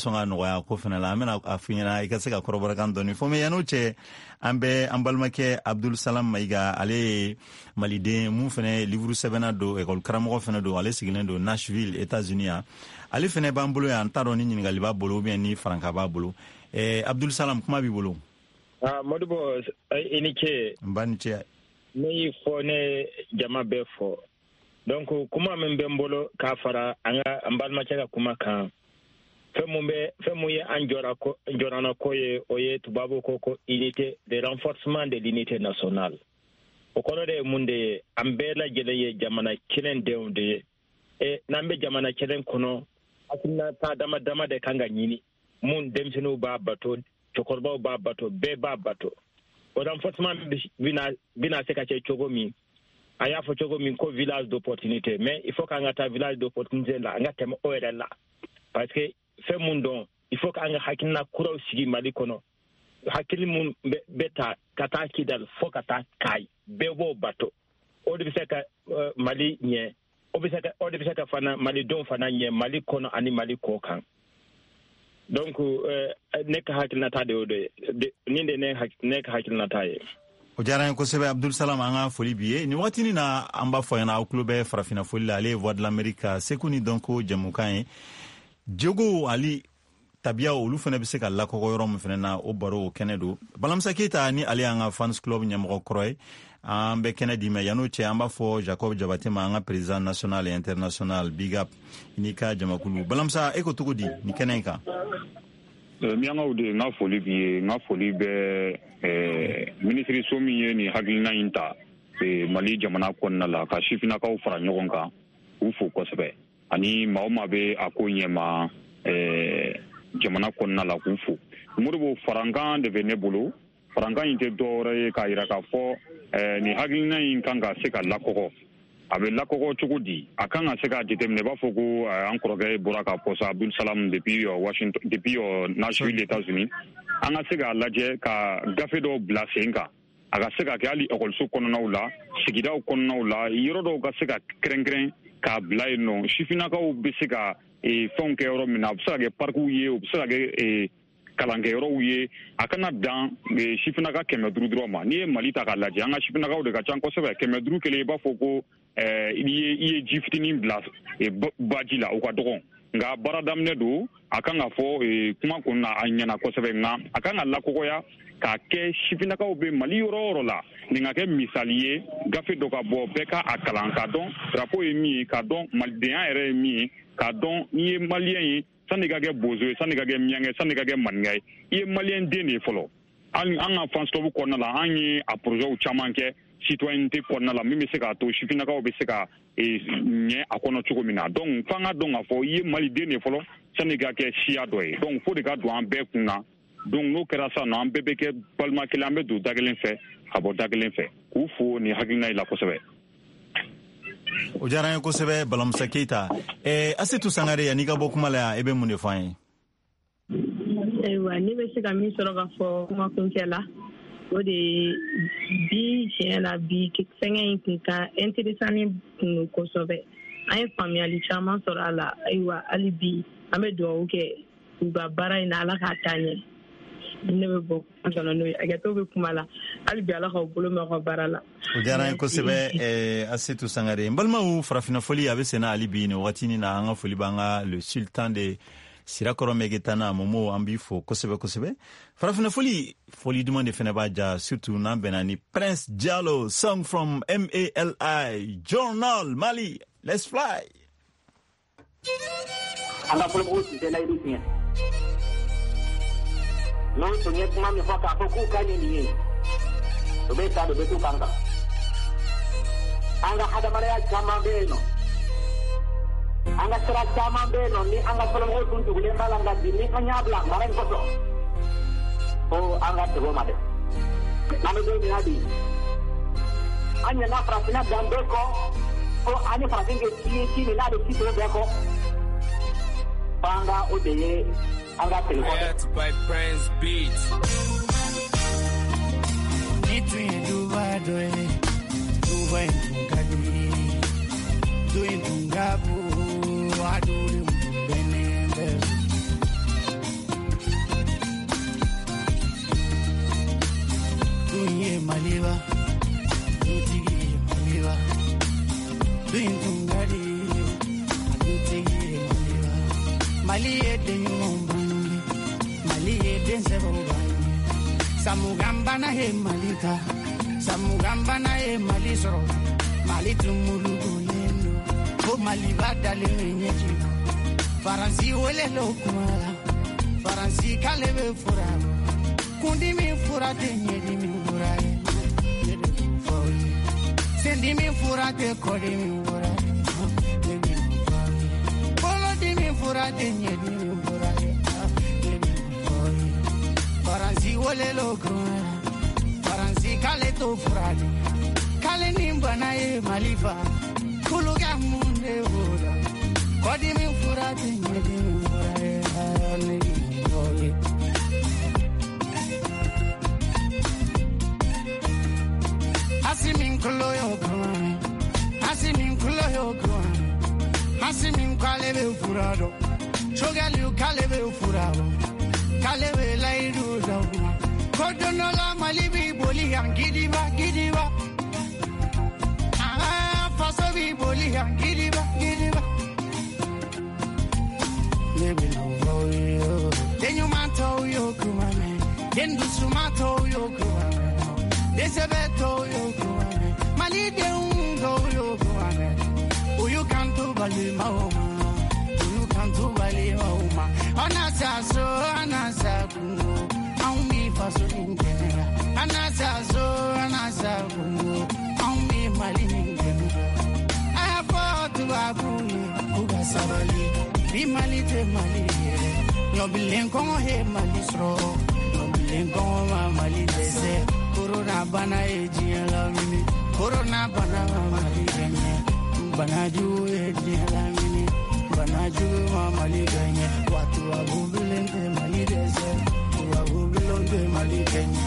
nɔgɔya ko fana la an bɛna a fɔ ɲɛna i ka se ka kɔrɔbɔrɔkan dɔɔni fɔ. mais yan'o cɛ an bɛ an balimakɛ Abdul Salam Mayiga, ale ye maliden mun fana livre sɛbɛnna don école karamɔgɔ fana don, ale sigilen don Nashville États-Unis yan. ale fana b'an bolo yan, n t'a dɔn ni ɲininkali b'a bolo ou bien ni faranka b'a bolo. eh, Abdul Salam, kuma b'i bolo. ah Modibo i ni ce. n ba ni ce. ne y'i fɔ ne jama bɛɛ fɔ. donc kuma min bɛ n bolo k'a fara an ka an balimakɛ ka kuma kan, fɛn mun bɛ fɛn mun ye an jɔra ko jɔrana ko ye o ye tubabu ko ko unité de renforcement de l'unité nationale. o kɔrɔ de ye mun de ye an bɛɛ lajɛlen ye jamana kelen denw de ye. e n'an bɛ jamana kelen kɔnɔ hakilinata dama dama de kan ka ɲini mun denmisɛnninw b'a bato, cɛkɔrɔbaw b'a bato, bɛɛ b'a bato. o renforcement bina bina se ka kɛ cogo min, a y'a fɔ cogo min ko village d'opportunité, mais il faut k'an ka taa village d'opportunité la an ka tɛmɛ o yɛrɛ la, parce que fɛn mun dɔn il faut k'an ka hakilina kuraw sigi Mali kɔnɔ. hakili mun bɛ ta ka taa Kidal fo ka taa Kayi, bɛɛ b'o bato. o de bɛ se ka uh, Mali ɲɛ, o bɛ se ka o de bɛ se ka fana Malidenw fana ɲɛ Mali kɔnɔ ani Mali kɔ kan. donc uh, ne ka hakilinata de o de ni de ne ne ka hakilinata ye. o diyara n ye kosɛbɛ Abdul Salam, an ka foli b'i ye. nin wagati na an b'a fɔ ɲɛna aw tulo bɛ farafina foli la, ale ye Voix de l'Amérique Seku ni Dɔnko jɛmukan ye. jogo ali tabiya olu fana bɛ se ka lakɔgɔ yɔrɔ min fana na, o baro o kɛnɛ don. Balamisa Keyita ni ale y'an ka fans club ɲɛmɔgɔ kɔrɔ ye, an bɛ kɛnɛ di mɛ yan'o cɛ an b'a fɔ Jacob Jabate ma, an ka président national et international, big up i n'i ka jamakulu. Balamisa, e ko cogo di ni kɛnɛ in kan? miyangaw de n ka foli b'i ye. n ka foli bɛ minisiriso min ye nin hakilina in ta Mali jamana kɔnɔna la ka sifinnakaw fara ɲɔgɔn kan k'u fo kosɛbɛ, ani maa o maa bɛ a ko ɲɛma jamana kɔnɔna la k'u fo. Modibo, farankan de bɛ ne bolo. farankan in tɛ dɔwɛrɛ ye k'a jira k'a fɔ nin hakilina in kan ka se ka lakɔgɔ. a bɛ lakɔgɔ cogo di? a kan ka se k'a jateminɛ i b'a fɔ ko an kɔrɔkɛ bɔra k'a fɔ sa Abdul Salam depuis Washington, depuis Nashville États-Unis, an ka se k'a lajɛ ka gafe dɔw bila sen kan. a ka se ka kɛ hali ekɔliso kɔnɔnaw la, sigidaw kɔnɔnaw la, yɔrɔ dɔw ka se ka kɛrɛnkɛrɛn k'a bila yen nɔ. sifinnakaw bɛ se ka fɛnw kɛ yɔrɔ min na, a bɛ se ka kɛ parikuw ye, o bɛ se ka kɛ kalankɛyɔrɔw ye. a kana dan sifinnaka kɛmɛ duuru dɔrɔn ma. n'i ye Mali ta k'a lajɛ, an ka sifinnakaw de ka ca kosɛbɛ. kɛmɛ duuru kelen i b'a fɔ ko i ye ji fitinin bila baji la, o ka dɔgɔn. nka baara daminɛ don, a kan ka fɔ kuma kɔnɔna a ɲɛna kosɛbɛ, nka a kan ka lakɔgɔya k'a kɛ sifinnakaw bɛ Mali yɔrɔ o yɔrɔ la, nin ka kɛ misali ye, gafe dɔ ka bɔ, bɛɛ ka a kalan, k'a dɔn drapeau ye min ye, k'a dɔn malidenya yɛrɛ ye min ye, k'a dɔn n'i ye maliyɛn ye, sani ka kɛ bozo ye, sani ka kɛ miyankɛ, sani ka kɛ maninka ye, i ye maliyɛn den de ye fɔlɔ. an ka fans club kɔnɔna la, an ye a projet caman kɛ citoyenneté kɔnɔna la min bɛ se k'a to sifinnakaw bɛ se ka ɲɛ a kɔnɔ cogo min na. donc f'an ka dɔn k'a fɔ i ye maliden de fɔlɔ sani ka kɛ siya dɔ ye. donc fo de ka don an bɛɛ kun na. donc n'o kɛra sisan nɔ, an bɛɛ bɛ kɛ balima kelen, an bɛ don da kelen fɛ ka bɔ da kelen fɛ, k'u fo nin hakilina yi la kosɛbɛ. o diyara n ye kosɛbɛ Balamusa Keyita. eh, Asetu Sangare, yan'i ka bɔ kuma la yan, e bɛ mun de fɔ an ye? ayiwa, ne bɛ se ka min sɔrɔ ka fɔ kumakuncɛ la, o de bi tiɲɛ la bi fɛngɛ in kun ka intéressant kun don kosɛbɛ. an ye faamuyali caman sɔrɔ a la. ayiwa, hali bi an bɛ dugawu kɛ u ka baara in na, ala k'a taa ɲɛ. ne bɛ bɔ an kana n'o ye, hakɛto bɛ kuma la, hali bi ala k'aw bolo mɛn aw ka baara la. o diyara n ye kosɛbɛ Asetu Sangare. n balimaw, farafina foli a bɛ senna hali bi nin wagati na, an ka foli b'an ka le sultan de Sirakɔrɔ Megetana Momo, an b'i fo kosɛbɛ kosɛbɛ. farafina foli foli duman de fɛnɛ b'a ja, surtout n'an bɛnna ni Prince Diallo, song from M A L I, Journal Mali, let's fly. an ka fɔlɔ mɔgɔw tun tɛ layidu tiɲɛ, n'o tun ye kuma min fɔ k'a fɔ k'u ka nin nin ye, o bɛ taa, o bɛ t'u kan kan. an ka hadamadenya caman bɛ yen nɔ, an ka sira caman bɛ yen nɔ, ni an ka fɔlɔmɔgɔw tun tugulen b'a la, nka bi ni an y'a bila mara in kɔsɔn, ko an ka tɛgɛ o ma dɛ. an bɛ don min na bi, an ɲɛna farafinna dan bɛɛ kɔ, ko an ni farafin kɛ ci ye ci min n'a bɛ ci tɔw bɛɛ kɔ, fo an ka o de ye an ka tɛgɛ kɔ dɛ. bintungari agutegi mali ede nyumbangi mali ede sebobani samugamba na he malika samugamba na he malisro mali tumulugulendo ko mali badale nyeji faransi wele lokuma faransi kalebe fura kundi mi fura te nyedi mi fura nyedi foi sendi mi fura te kodi mi fura nyedi foi bolo di mi fura te nyedi mi fura nyedi foi faransi wele lokuma faransi kale to fura kale nimba na e malifa kuluga munde fura kodi mi fura te nyedi mi fura nyedi Hasimin kulo yo kwan, hasimin kulo yo kwan, hasimin kalebe furado, chogali kalebe furado, kalebe laidu dawa, kodono la malibi boli yang gidiba gidiba, ah faso bi boli yang gidiba gidiba, lebe no yo, denyo mato yo kumane, dendu sumato yo kumane. Desebeto yoko malide undo yoko uyu kanto bali maoma uyu kanto bali maoma anasa so anasa kungo aumi faso ingena anasa so anasa kungo aumi mali ingena afotu babuni uga sabali bi mali te mali no bilen kongo he mali sro no bilen kongo ma mali dese Corona bana eji la mini Corona bana mali ganye bana ju eji la mini bana ju mali ganye watu wabubilende mali dese wabubilende mali ganye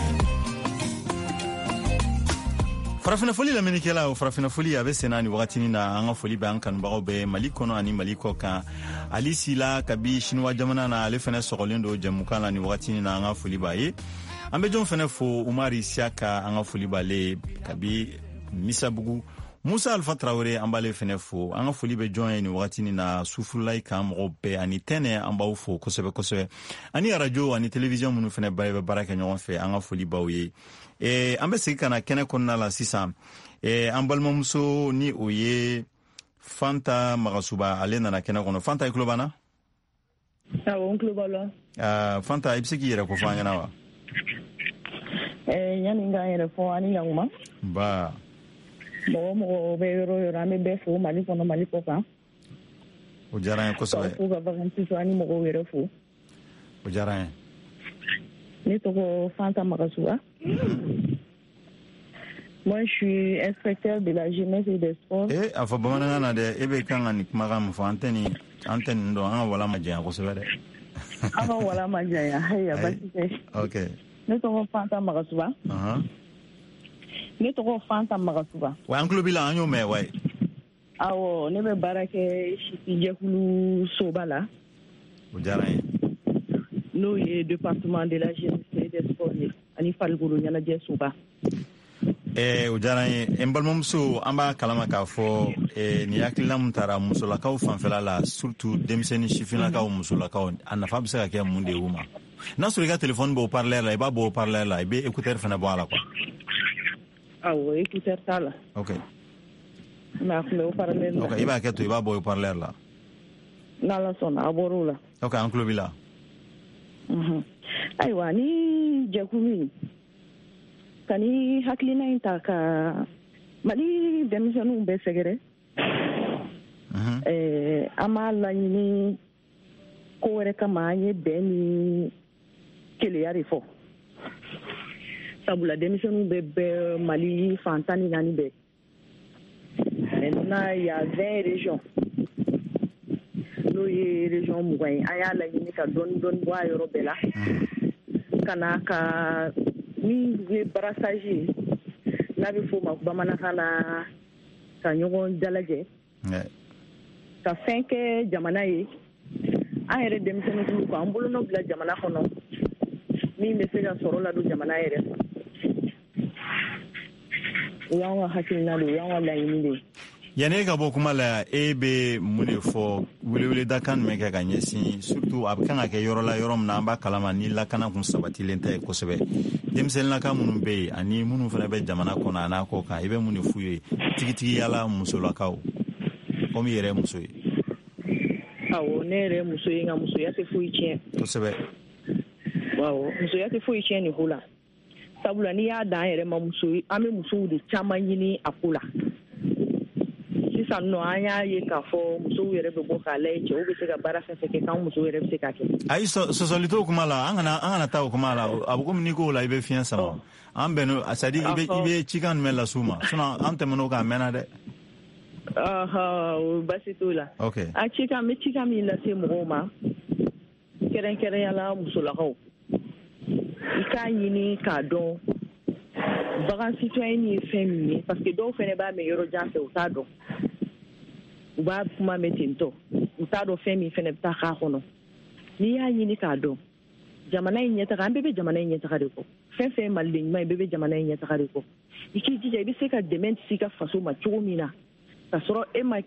farafina foli la mini kela farafina foli abe senani wakati ni na anga foli ba ankan ba obe maliko no ani maliko ka alisi la kabi shinwa jamana na alefena sokolindo jamukala ni wakati ni na anga foli ba ye ambe jon fene fo Umari Siaka anga foli bale kabi Misabugu Musa Alpha Traoré ambale fene fo anga foli be jon ni wakati ni na Sufulai kam robe ani tene amba ufo kosebe kosebe ani radio ani television munu fene baye baraka nyon fe anga foli bawe e ambe sika na kene konna la sisa e ambal momso ni oye Fanta Magasuba alena na kene kono Fanta iklobana ah on klobala ah Fanta ibsiki yere ko fanya nawa eh yani ngayere fo ani yangma ba mo mo be ro yo rame be fo mali kono mali ko ka o jaran ko so ko ga vacances ani mo go were fo o jaran ni to ko Fanta Magasuba. Moi je suis inspecteur de la jeunesse et des sports. Eh afa bamana na de ebe kan ani kuma fo anteni anteni ndo an wala maja ko so wede an wala maja ya haya basi okay ne to Fanta Magasuba. aha ne to Fanta Magasuba. wa an klubi la anyo me wai awo ne be barake shi jekulu sobala o jaran no ye département de la jeunesse et des sports ani falguru nyana je soba eh o jaran embalmom so amba kalama ka fo eh ni yakila mutara musolakaw fanfela la surtout demiseni shifina ka musolakaw anafa bisa ka ke munde wuma na suri ka téléphone bo parler la ba bo parler la be écouteur fana bo ala quoi ah oui écouteur tala OK na ko parler la OK iba ke to iba bo parler la na la sona aborula OK en club la mhm aywa ni jekumi kani haklina intaka mali demisenu be segere mhm eh amala ni ko were kama ye beni kele yari fo sabula demisenu be be mali fantani nani be maintenant il y a vingt régions no ye région mugay ayala ni ka don don boa yoro bela kana ka ni ye brassage na bi fo ma bamana kana ka nyogon dalaje ka fenke jamana yi a yɛrɛ denmisɛnnin ko an bolo no bila jamana kɔnɔ min bɛ se ka sɔrɔ la don jamana yɛrɛ o y'an ka hakilina de o y'an ka laɲini de yani ka bɔ kuma la e be mun de fɔ welewele da kan mɛ kɛ ka ɲɛsin surtout a kan ka kɛ yɔrɔ la yɔrɔ min na an b'a kalama ni lakana kun sabatilen tɛ kosɛbɛ denmisɛnninlaka minnu bɛ yen ani minnu fana bɛ jamana kɔnɔ a n'a kɔ kan i bɛ mun de f'u ye tigitigiyala musolakaw komi i yɛrɛ muso ye. awɔ ne yɛrɛ muso ye nka musoya tɛ foyi tiɲɛ. kosɛbɛ. awɔ musoya tɛ foyi tiɲɛ nin ko la sabula n'i y'a dan an yɛrɛ ma muso an bɛ musow de caman ɲini a ko la. sisan nɔ an y'a ye k'a fɔ musow yɛrɛ bɛ bɔ k'a lajɛ cɛw bɛ se ka baara fɛn fɛn kɛ k'an musow yɛrɛ bɛ se k'a kɛ. ayi sɔsɔli t'o kuma la an kana an kana taa o kuma la a bɛ komi n'i ko la i bɛ fiɲɛ sama an bɛn c'est à dire i bɛ i bɛ cikan jumɛn las'u ma sinon an tɛmɛn'o kan a mɛnna dɛ. ɔhɔn basi t'o la. ok a cikan n bɛ cikan min lase mɔgɔw ma kɛrɛnkɛrɛnyala musolakaw i k'a ɲini k'a dɔn bagan citoyen ye fɛn min ye parce que dɔw fɛnɛ b'a mɛn yɔrɔ jan fɛ u t'a dɔn u b'a kuma mɛn ten tɔ u t'a dɔn fɛn min fɛnɛ bɛ taa k'a kɔnɔ n'i y'a ɲini k'a dɔn jamana in ɲɛtaga an bɛɛ bɛ jamana in ɲɛtaga de kɔ fɛn fɛn maliden ɲuman ye bɛɛ bɛ jamana in ɲɛtaga de kɔ i k'i jija i bɛ se ka dɛmɛ si ka faso ma cogo min na k'a sɔrɔ e ma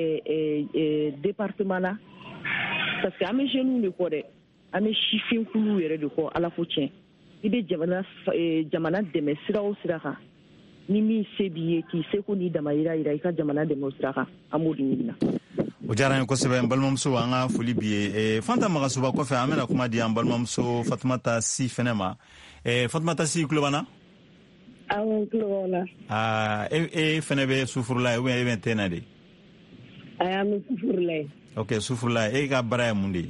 kɛ département la parce que an bɛ jeunes de kɔ dɛ an bɛ sifinkuluw yɛrɛ de kɔ ala ko tiɲɛ i bɛ jamana jamana dɛmɛ sira o sira kan ni min se b'i ye k'i seko n'i damayira yira i ka jamana dɛmɛ o sira kan an b'o de ɲinina. o diyara n ye kosɛbɛ n balimamuso an ka foli bi ye Fanta Magasuba kɔfɛ an bɛna kuma di an balimamuso Fatumata Si fɛnɛ ma Fatumata Si tulo b'an na. awɔ n tulo b'aw la. aa e e fɛnɛ bɛ sufurula ye ou bien e bɛ ten na de. ayi an bɛ sufurula ye. ok sufurula e ka baara ye mun de ye.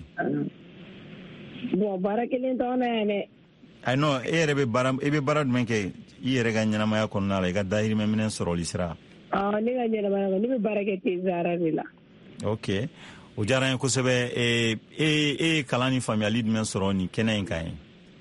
bon baara kelen t'anw na yan dɛ. ayi non e yɛrɛ bɛ baara e bɛ baara jumɛn kɛ i yɛrɛ ka ɲɛnamaya kɔnɔna la i ka dahirimɛ minɛ sɔrɔli sira. ɔɔ ne ka ɲɛnamaya kɔnɔ ne bɛ baara kɛ tezara de la. ok o diyara n ye kosɛbɛ e e ye kalan ni faamuyali jumɛn sɔrɔ nin kɛnɛ in kan ye.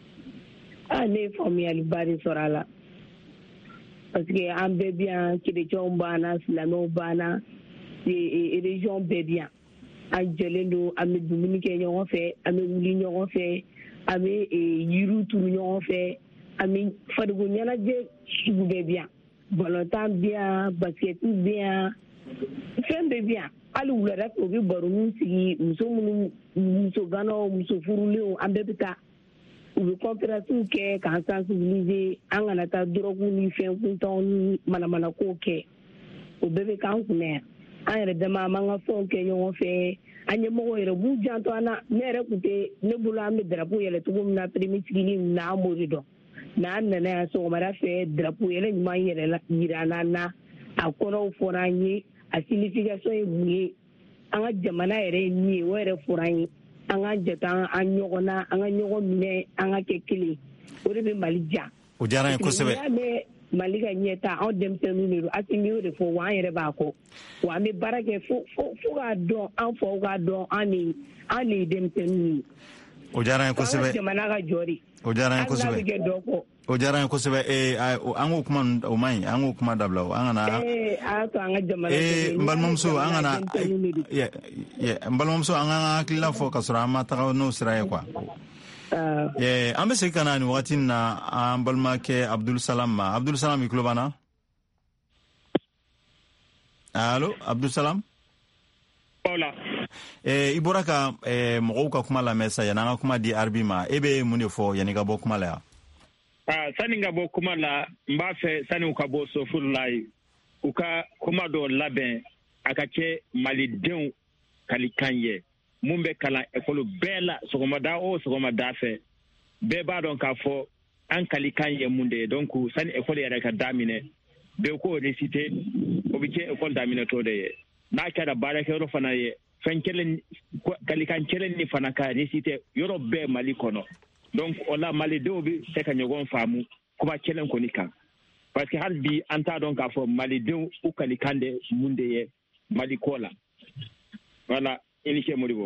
aa ne ye faamuyaliba de sɔrɔ a la parce que an bɛɛ bɛ yan kerecɛnw b'an na silamɛw b'an na région bɛɛ bɛ yan an jɛlen don an bɛ dumuni kɛ ɲɔgɔn fɛ an bɛ wuli ɲɔgɔn fɛ an bɛ yiriw turu ɲɔgɔn fɛ an bɛ farikolo ɲɛnajɛ sugu bɛɛ bɛ yan balontan bɛ yan basikɛti bɛ yan fɛn bɛɛ bɛ yan hali wulada fɛ u bɛ baroniw sigi muso minnu muso ganaw muso furulenw an bɛɛ bɛ taa u bɛ conférences kɛ k'an sensibiliser an kana taa dɔrɔgu ni fɛn kuntanw ni manamanakow kɛ o bɛɛ bɛ k'an kunna yan an yɛrɛ dama an b'an ka fɛnw kɛ ɲɔgɔn fɛ an ɲɛmɔgɔw yɛrɛ b'u janto an na ne yɛrɛ tun tɛ ne bolo an bɛ drapeau yɛlɛ cogo min na permis sigili min na an b'o de dɔn mɛ an nana yan sɔgɔmada fɛ drapeau yɛlɛ ɲuman yɛrɛ yira an na a kɔrɔw fɔra an ye a signification ye mun ye an ka jamana yɛrɛ ye min ye o yɛrɛ fɔra an ye an ka jate an ɲɔgɔn na an ka ɲɔgɔn minɛ an ka kɛ kelen o de bɛ Mali diya. o diyara n ye kosɛbɛ. n'i y'a mɛn Mali ka ɲɛta anw denmisɛnninw de don Asimi y'o de fɔ wa an yɛrɛ b'a kɔ wa an bɛ baara kɛ fo fo fo k'a dɔn an faw k'a dɔn an de an de ye denmisɛnninw ye. o diyara n ye kosɛbɛ. an ka jamana ka jɔ de. o diyara n ye kosɛbɛ. hali n'a bɛ kɛ dɔ kɔ. o diyara n ye kosɛbɛ ee an k'o kuma o man ɲi an k'o kuma dabila o an kana. ee a y'a to an ka jamana. ee n balimamuso an kana n balimamuso an ka hakilila fɔ ka sɔrɔ an ma taga n'o sira ye quoi. Eh, an bɛ segin ka na nin wagati in na an balimakɛ Abdul Salam ma Abdul Salam i tulo b'an na. allo Abdul Salam. Paula. Eh, i bɔra ka eh, mɔgɔw ka kuma lamɛn sa yanni an ka kuma di Arbi ma e bɛ mun de fɔ yanni ka bɔ kuma la yan. Ah, sani ka bɔ kuma la n b'a fɛ sani u ka bɔ sofuru la ye u ka kuma dɔ labɛn a ka kɛ malidenw kalikan ye mun bɛ kalan ekɔli bɛɛ la sɔgɔmada o sɔgɔmada fɛ bɛɛ b'a dɔn k'a fɔ an kalikan ye mun de ye donc sani ekɔli yɛrɛ ka daminɛ bɛɛ k'o réciter o bɛ kɛ ekɔli daminɛtɔ de ye n'a kɛra baarakɛyɔrɔ fana ye fɛn kelen kalikan kelen ni fana ka réciter yɔrɔ bɛɛ Mali kɔnɔ donc o la malidenw bɛ se ka ɲɔgɔn faamu kuma kelen kɔni kan parce que hali bi an t'a dɔn k'a fɔ malidenw u kalikan de mun de ye Mali ko la voilà. I ni ce Modibo.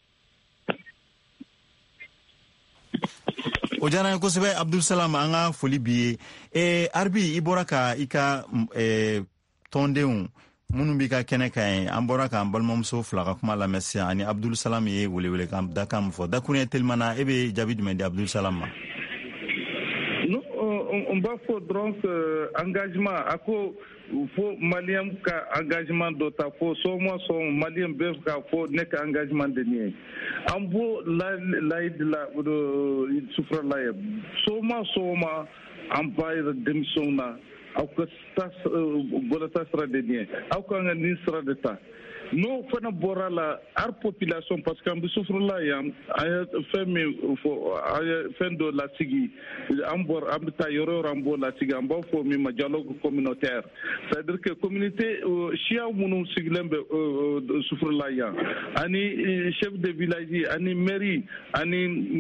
o diyara n ye kosɛbɛ Abdul Salam an ka foli b'i ye eh, Arbi i bɔra ka i ka eh, tɔndenw minnu b'i ka kɛnɛ kan ye an bɔra k'an balimamuso fila ka kuma lamɛn sisan ani Abdul Salam ye welewele kan dakan min fɔ dakuruɲɛ telima na e bɛ jaabi jumɛn di Abdul Salam ma. o on va faut donc engagement ako fo malien ka engagement dota fo so mo so malien be ka fo nek engagement de ni ambo la la la il souffre la so ma so ma empire démission na au que ça bolata sera de ni au que ngani sera de ta no fana bora la ar population parce que ambi souffre la yam ay femme fo ay fendo la sigi ambor ambi ta yoro rambo la sigi ambo fo mi ma dialogue communautaire c'est à dire que communauté chia munu siglembe souffre la yam ani chef de village ani mairie ani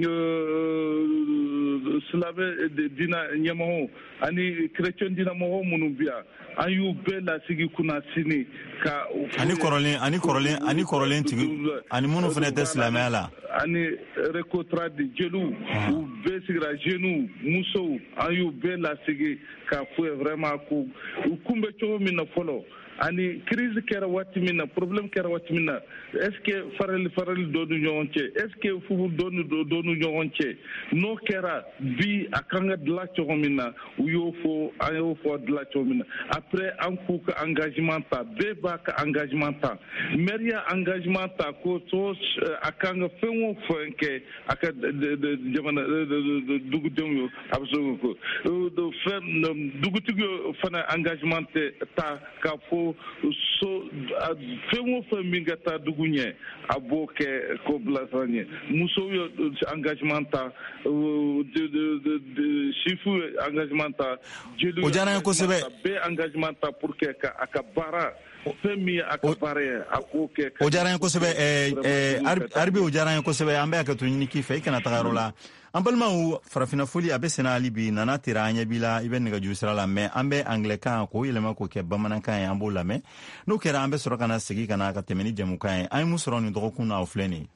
slave dina nyamo ani chrétien dina mo munu bia ayu be la sigi kuna sini ka ani korolin ani korolin ani korolin tigi ani munu fene te islamia la ani recotra de jelu ou be sigra genou muso ayu be la sigi ka fu vraiment ku kumbe cho mi na folo ani crise kera watimina problème kera watimina est-ce que faral faral donu ñonche est-ce que fu donu donu ñonche no kera bi akanga de la chomina uyo fo ayo fo de la chomina après en coup engagement ta beba ka engagement ta meria engagement ta ko to akanga fenwo fenke aka de jamana dugu dem absolu ko do fen dugu tigo fana engagement ta ka fo so fenwo feminga ta dugunye aboke ko blasanye muso yo engagement ta de de de chifu engagement ta o jara ko sebe be engagement ta pour que akabara femi akabare akoke o jara ko sebe eh arbi o jara ko sebe ambe akatu ni ki fe kana tagarola ambalma u farafina foli abe sena libi nana tiranya bila ibe nega jusra la me ambe anglican ko ilema ko ke bamanan kan ambo la me no kera ambe soro kana sigi kana ka temeni jamu kan ay musoro ni dogo kuna ofleni.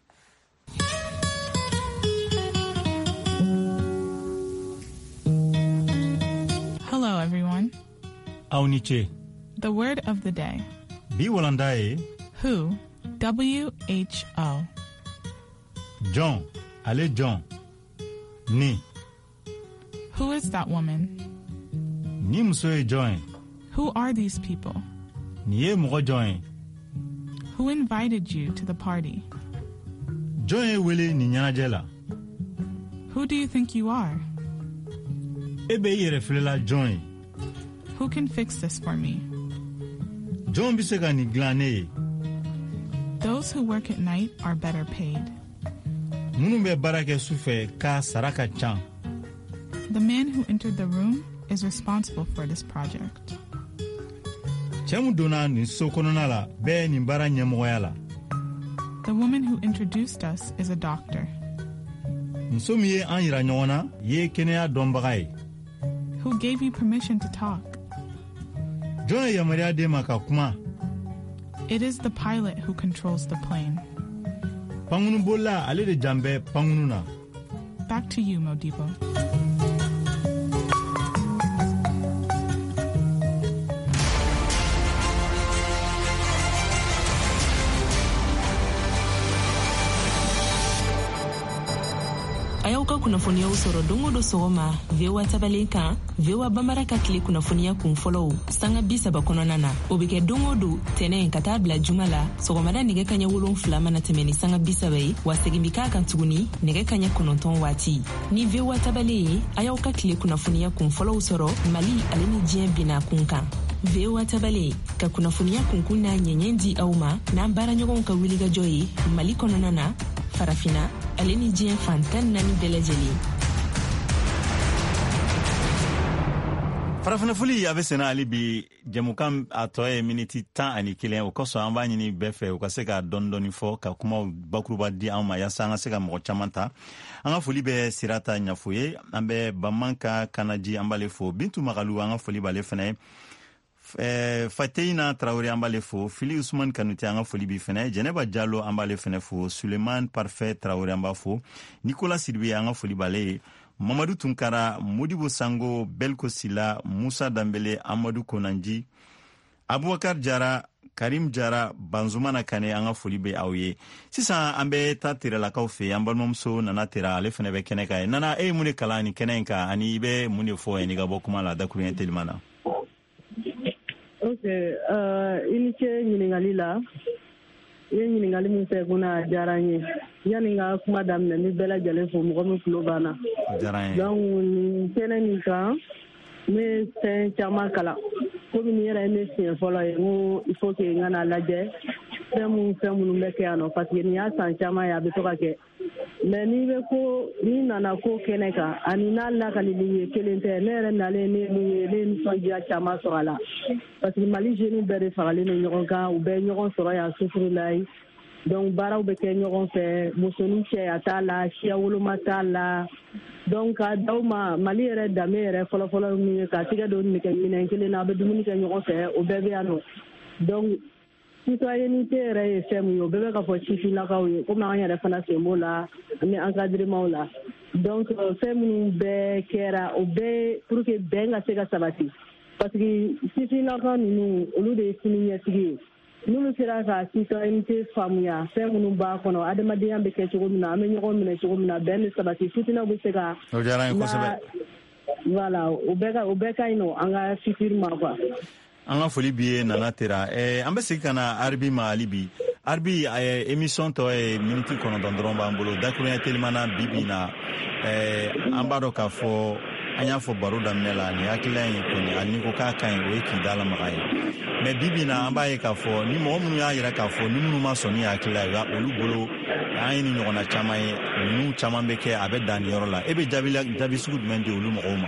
Hello everyone. Auniche. The word of the day. Bi walandae. Who. W H O. John. Ale John. Ni. Who is that woman? Ni musoe join. Who are these people? Ni ye mo join. Who invited you to the party? Join wele ni nyanajela. Who do you think you are? Ebe yere flela join. Who can fix this for me? John bisega ni glane. Those who work at night are better paid. Munumbe barake sufe ka saraka chan. The man who entered the room is responsible for this project. Chemu dona ni sokononala be ni bara nyemoyala. The woman who introduced us is a doctor. Nsomiye anyira nyona ye kenea dombagai. Who gave you permission to talk? John yamaria de makakuma. It is the pilot who controls the plane. Pangunu bola ale de jambe pangununa. Back to you, Modibo. Ayauka kunafonia usoro dongo do soma vewa tabaleka vewa bamaraka kile kunafonia kumfollow sanga bisa bakononana obike dongo do tene katabla jumala sogomada nige kanya wulon flama na temeni sanga bisa bai wasegimika kan tuguni nige kanya kononton wati ni vewa tabale ayauka kile kunafonia kumfollow usoro mali aleni jien bina kunka vewa tabale ka kunafonia kunkuna nyenyendi auma na bara nyogon ka wiliga joyi mali kononana farafina aleni jien fantan nani belajeli farafina fuli abe sena ali bi jamukan atoye miniti tan ani kilen o koso amba nyini befe o kaseka dondoni fo ka kuma bakruba di amma ya sanga seka mo chamanta anga fuli be sirata nyafuye ambe bamanka kanaji ambale fo bintu magalu anga fuli bale fene Eh, Fateina Traoré ambale fo Fili Ousmane Kanouté anga foli bi fene Jeneba Diallo ambale fene fo Suleiman Parfait Traoré amba fo Nicolas Sidibé anga foli bale Mamadou Tunkara Modibo Sango Belko Sila Moussa Dambele Amadou Konanji Abouakar Diara Karim Jara Banzumana Kane an ka foli be aw ye. Sisan an bɛ taa Terelakaw fɛ an balimamuso Nana Tera ale fɛnɛ bɛ kɛnɛ kan. Nana e ye mun de kalan ni kɛnɛ in kan ani i bɛ mun de fɔ yan n'i ka bɔ kuma la dakuruɲɛ telima na. Ok, euh, i ni ce ɲininkali la. I ye ɲininkali min fɛ kunna a diyara n ye. Yani n ka kuma daminɛ ni bɛɛ lajɛlen fo mɔgɔ min tulo b'an na. Diyara n ye. Donc nin kɛnɛ nin kan n bɛ fɛn caman kalan. Komi nin yɛrɛ ye ne siɲɛ fɔlɔ ye n ko il faut que n ka n'a lajɛ fɛn minnu fɛn minnu bɛ kɛ yan nɔ parce que nin y'a san caman ye a bɛ to ka kɛ. Mais n'i bɛ ko n'i nana ko kɛnɛ kan ani n'a lakalili ye kelen tɛ ne yɛrɛ nalen ne min ye ne nisɔndiya caman sɔrɔ a la parce que Mali jeunes bɛɛ de faralen don ɲɔgɔn kan u bɛ ɲɔgɔn sɔrɔ yan Sofurulayi donc baaraw bɛ kɛ ɲɔgɔn fɛ musonin cɛya t'a la siya woloma t'a la donc ka d'aw ma Mali yɛrɛ danbe yɛrɛ fɔlɔfɔlɔ min ye ka tigɛ don nɛgɛ minɛn kelen na a bɛ dumuni kɛ ɲɔgɔn fɛ o bɛɛ bɛ yan nɔ donc citoyenneté yɛrɛ ye fɛn min ye o bɛɛ bɛ ka fɔ sifinnakaw ye komi an yɛrɛ fana sen b'o la ani encadrement la donc fɛn minnu bɛɛ kɛra o bɛɛ pour que bɛn ka se ka sabati parce que sifinnaka ninnu olu de ye sini ɲɛsigi ye n'olu sera ka citoyenneté faamuya fɛn minnu b'a kɔnɔ adamadenya bɛ kɛ cogo min na an bɛ ɲɔgɔn minɛ cogo min na bɛn bɛ sabati fitinɛw bɛ se ka o diyara n ye kosɛbɛ voilà o bɛɛ ka o bɛɛ ka ɲi nɔ an ka futur ma quoi. An ka foli bi ye Nana Tera. Eh, an bɛ segin ka na Arbi ma hali bi. Arbi eh, émission tɔ ye miniti kɔnɔntɔn dɔrɔn b'an bolo dakuruɲɛ telima na bi bi na eh, an b'a dɔn k'a fɔ an y'a fɔ baro daminɛ la nin hakilila in kɔni hali n'i ko k'a ka ɲi o ye k'i da lamaga ye mais bi bi na an b'a ye k'a fɔ ni mɔgɔ minnu y'a yira k'a fɔ ni minnu ma sɔn ni hakilila ye olu bolo an ye ni ɲɔgɔnna caman ye ninnu caman bɛ kɛ a bɛ dan nin yɔrɔ la e bɛ jaabi jaabi sugu jumɛn di olu mɔgɔw ma.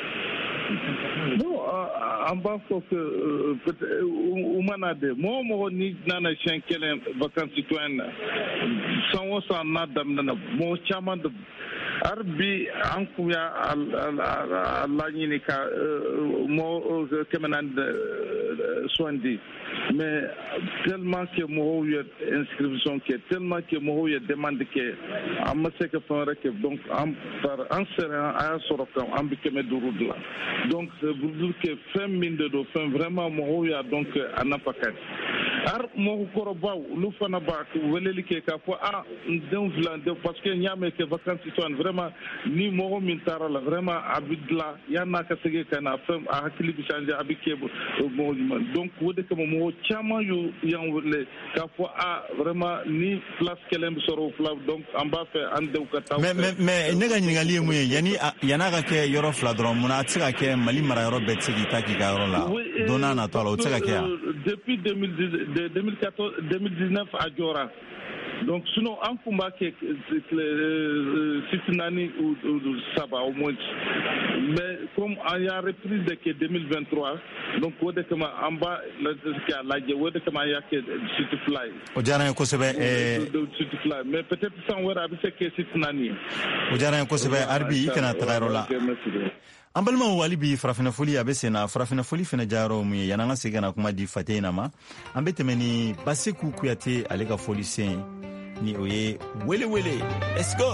An b'a fɔ que u mana de mɔgɔ mɔgɔ ni nana siɲɛ kelen vacances citoyennes na san o san n'a daminɛna mɔgɔ caman de hali bi an kun y'a laɲini ka mɔgɔ kɛmɛ naani sugandi mais tellement que mɔgɔw ye inscription kɛ tellement que mɔgɔw ye demande kɛ an ma se ka fɛn wɛrɛ kɛ donc an an sera an y'a sɔrɔ kan an bɛ kɛmɛ duuru de la donc c'est pour dire que fɛn min de don fɛn vraiment mɔgɔw y'a dɔn que a nafa ka di hali mɔgɔkɔrɔbaw olu fana b'a weleli kɛ k'a fɔ ah n denw fila n denw parce que n y'a mɛn kɛ vacances citoyennes vraiment ni mɔgɔ min taara la vraiment a bɛ dilan yanni n'a ka segin ka na fɛn a hakili bɛ changer a bɛ kɛ mɔgɔ ɲuman donc o de kama mɔgɔ caman y'u y'an wele k'a fɔ ah vraiment ni place kelen bɛ sɔrɔ o fila donc an b'a fɛ an denw ka taa. mais mais mais ne ka ɲininkali ye mun ye yanni yan'a ka kɛ yɔrɔ fila dɔrɔn mun na a tɛ se ka kɛ Mali marayɔrɔ bɛɛ tɛ se k'i ta k'i ka yɔrɔ la don n'a nataw la o tɛ se ka kɛ yan. depuis deux mille quatorze deux mille dix-neuf a jɔra donc sinon an kun b'a kɛ site naani ou saba au moins mais comme an y'a reprise de kɛ deux mille vingt-trois donc o de kama an b'a k'a lajɛ o de kama an y'a kɛ site fila ye. o diyara n ye kosɛbɛ. site fila mais peut-être san wɛrɛ a bɛ se kɛ site naani ye. o diyara n ye kosɛbɛ Arbi i kana taga yɔrɔ la. an balimaw hali bi farafinna foli a bɛ sen na farafinna foli fana jayɔrɔ mun ye yan'an ka segin ka na kuma di fate in na ma an bɛ tɛmɛ ni Baseku Kuyate ale ka foli sen ni o ye wele wele let's go.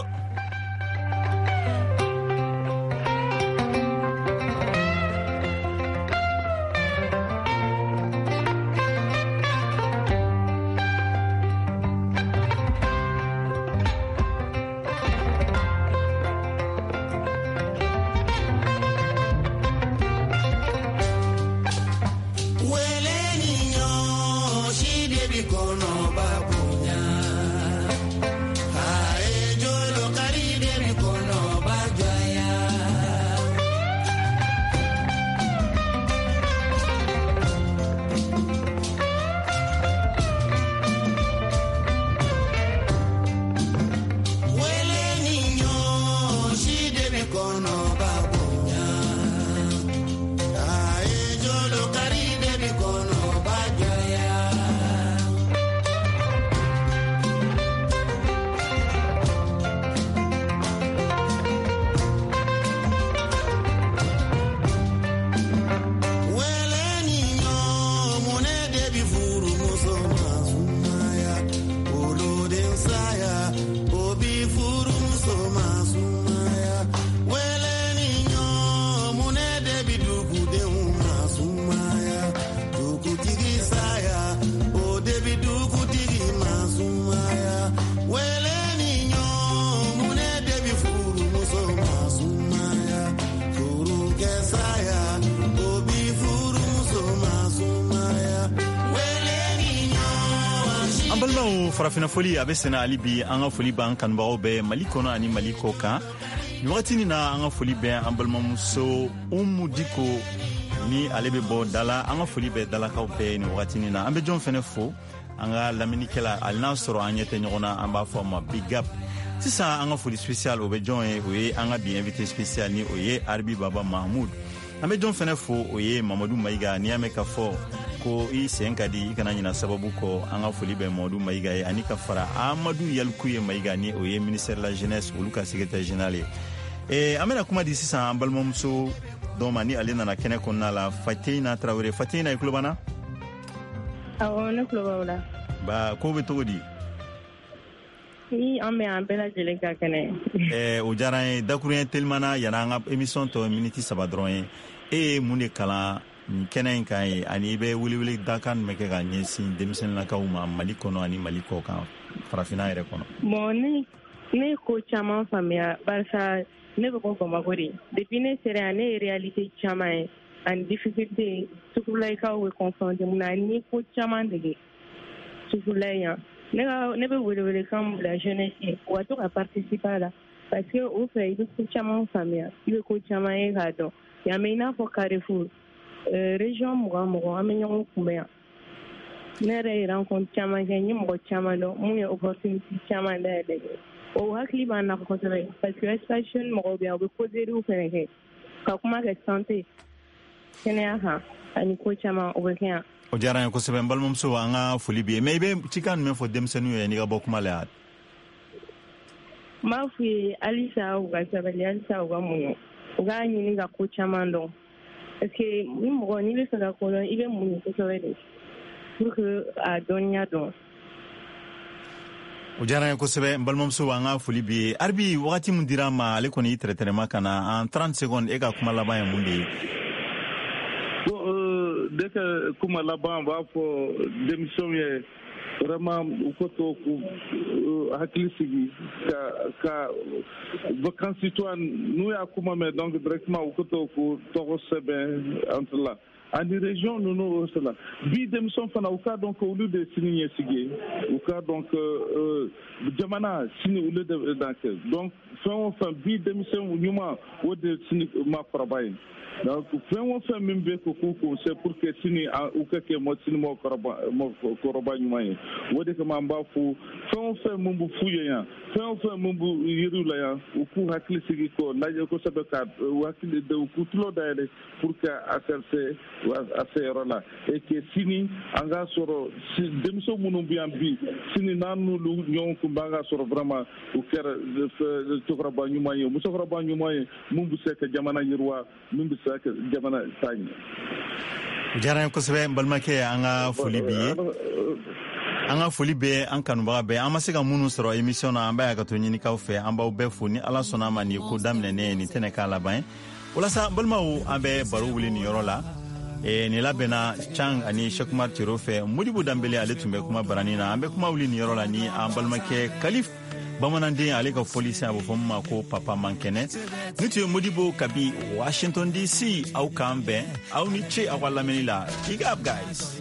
an balimaw farafina foli a bɛ sena hali bi an ka foli b'an kanubagaw bɛɛ mali kɔnɔ ani mali kɔ kan ni wagati nin na an ka foli bɛ an balimamuso Umu Diko ni ale bɛ bɔ dala an ka foli bɛ dalakaw bɛɛ ni wagati nin na an bɛ jɔn fɛnɛ fo an ka laminikɛla hali n'a sɔrɔ an ɲɛ tɛ ɲɔgɔn na an b'a fɔ a ma big up sisan an ka foli spécial o bɛ jɔn ye o ye an ka bi invité spécial ni o ye Arabi Baba Mahamudu an bɛ jɔn fɛnɛ fo o ye Mamadu Mayiga ni y'a mɛn ka fɔ ko i sen ka di i kana ɲina sababu kɔ an ka foli bɛ Mamadu Mayiga ye ani ka fara Amadu Yalikuye Mayiga ni o ye ministère de la jeunesse olu ka secrétaire général ye eh, an bɛna kuma di sisan an balimamuso dɔ ma ni ale nana kɛnɛ kɔnɔna la Fateina Traoré. Fateina i tulo b'an na? Awɔ ne tulo b'aw la. Ba ko bɛ cogo di? I an bɛ an bɛɛ lajɛlen ka kɛnɛ. eh, o diyara n ye dakuruɲɛ telimana yana an ka émission tɔ miniti saba dɔrɔn ye e ye mun de kalan kɛnɛ in kan ye ani i bɛ welewele dakan min bɛ kɛ ka ɲɛsin denmisɛnninlakaw ma Mali kɔnɔ ani Mali kɔ kan farafinna yɛrɛ kɔnɔ? Bon ne ne ko caman faamuya barisa ne bɛ bɔ Bamako de depuis ne sera yan ne ye réalité caman ye ani difficulté sugulakaw bɛ confronté mun na ni ko caman dege sugula yan ne ka ne bɛ welewele kan mun bila jeunesse ye u ka to ka participer a la parce que o fɛ i bɛ ko caman faamuya i bɛ ko caman ye k'a dɔn yan mɛ i n'a fɔ Carrefour région mugan mugan an bɛ ɲɔgɔn kunbɛn yan ne yɛrɛ ye rencontre caman kɛ n ye mɔgɔ caman dɔn mun ye opportunité caman dayɛlɛ o hakili b'an na kosɛbɛ parce que espace jeune mɔgɔw bɛ yan u bɛ causeries fɛnɛ kɛ ka kuma kɛ santé kɛnɛya kan ani ko caman o bɛ kɛ yan. O diyara n ye kosɛbɛ n balimamuso an ka foli b'i ye mais i bɛ cikan jumɛn fɔ denmisɛnninw ye n'i ka bɔ kuma la yan? n b'a f'u ye halisa u ka sabali halisa u ka muɲu u k'a ɲini ka ko caman dɔn parce que ni mɔgɔ n'i bɛ fɛ ka ko dɔn i bɛ muɲu kosɛbɛ de pour que a dɔnniya dɔn. O diyara n ye kosɛbɛ n balimamuso an ka foli b'i ye. Arabi wagati min dira ma ale kɔni i tɛrɛtɛrɛma ka na en trente secondes e ka kuma laban ye mun de ye? Dès que kuma laban b'a fɔ denmisɛnw ye vraiment u ko to k'u hakili sigi ka ka vacances citoyennes n'u y'a kuma mɛn donc directement u ko to k'u tɔgɔ sɛbɛn entre la ani région ninnu o sela bi denmisɛnw fana u k'a dɔn ko olu de sini ɲɛsigi ye u k'a dɔn que jamana sini olu de dan kɛ donc fɛn o fɛn bi denmisɛnw ɲuman o de sini maakɔrɔba ye donc fɛn o fɛn min bɛ ko k'u conseil pour que sini u ka kɛ mɔ sini mɔgɔkɔrɔba ɲuman ye o de kama an b'a fɔ fɛn o fɛn min bɛ f'u ye yan fɛn o fɛn min bɛ yiriw la yan u k'u hakili sigi kɔ lajɛ kosɛbɛ ka u hakili u k'u tulo dayɛlɛ pour que a ka se a se yɔrɔ la et que sini an k'a sɔrɔ denmisɛnw minnu bɛ yan bi sini n'an n'olu ɲɔgɔn kun b'an k'a sɔrɔ vraiment u kɛra cɛkɔrɔba ɲuman ye musokɔrɔba ɲuman ye mun bɛ se ka jamana yiriwa min bɛ se ka jamana taa ɲɛ. O diyara n ye kosɛbɛ n balimakɛ an ka foli b'i ye an ka foli bɛ an kanubaga bɛɛ an ma se ka minnu sɔrɔ émission na an b'a ka to ɲinikaw fɛ an b'aw bɛɛ fo ni ala sɔnna a ma nin ye ko daminɛnen ye nin tɛnɛ k'a laban ye walasa balimaw an bɛ baro wuli nin yɔrɔ la e nin labɛnna Cang ani Shekumar Tiro fɛ Modibo Danbele ale tun bɛ kuma barani na an bɛ kuma wuli nin yɔrɔ la ni an balimakɛ Kalif bamananden ale ka foli sen a bɛ fɔ min ma ko papa mankɛnɛ ni tun ye Modibo kabi Washington D C aw k'an bɛn aw ni ce aw ka lamɛnni la big up guys.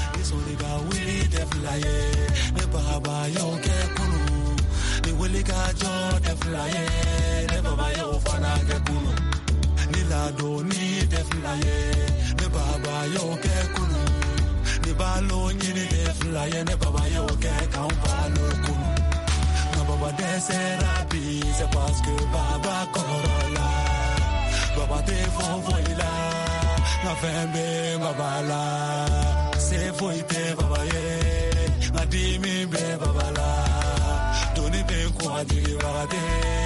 Nilado ni deflaye ne baba yo ke kunu ni balo ni deflaye ne baba yo ke kan balo kunu na baba deserapi c'est parce que baba korola baba te fon foila na fembe baba la c'est foite baba ye adimi be baba la doni be ko adiri baba de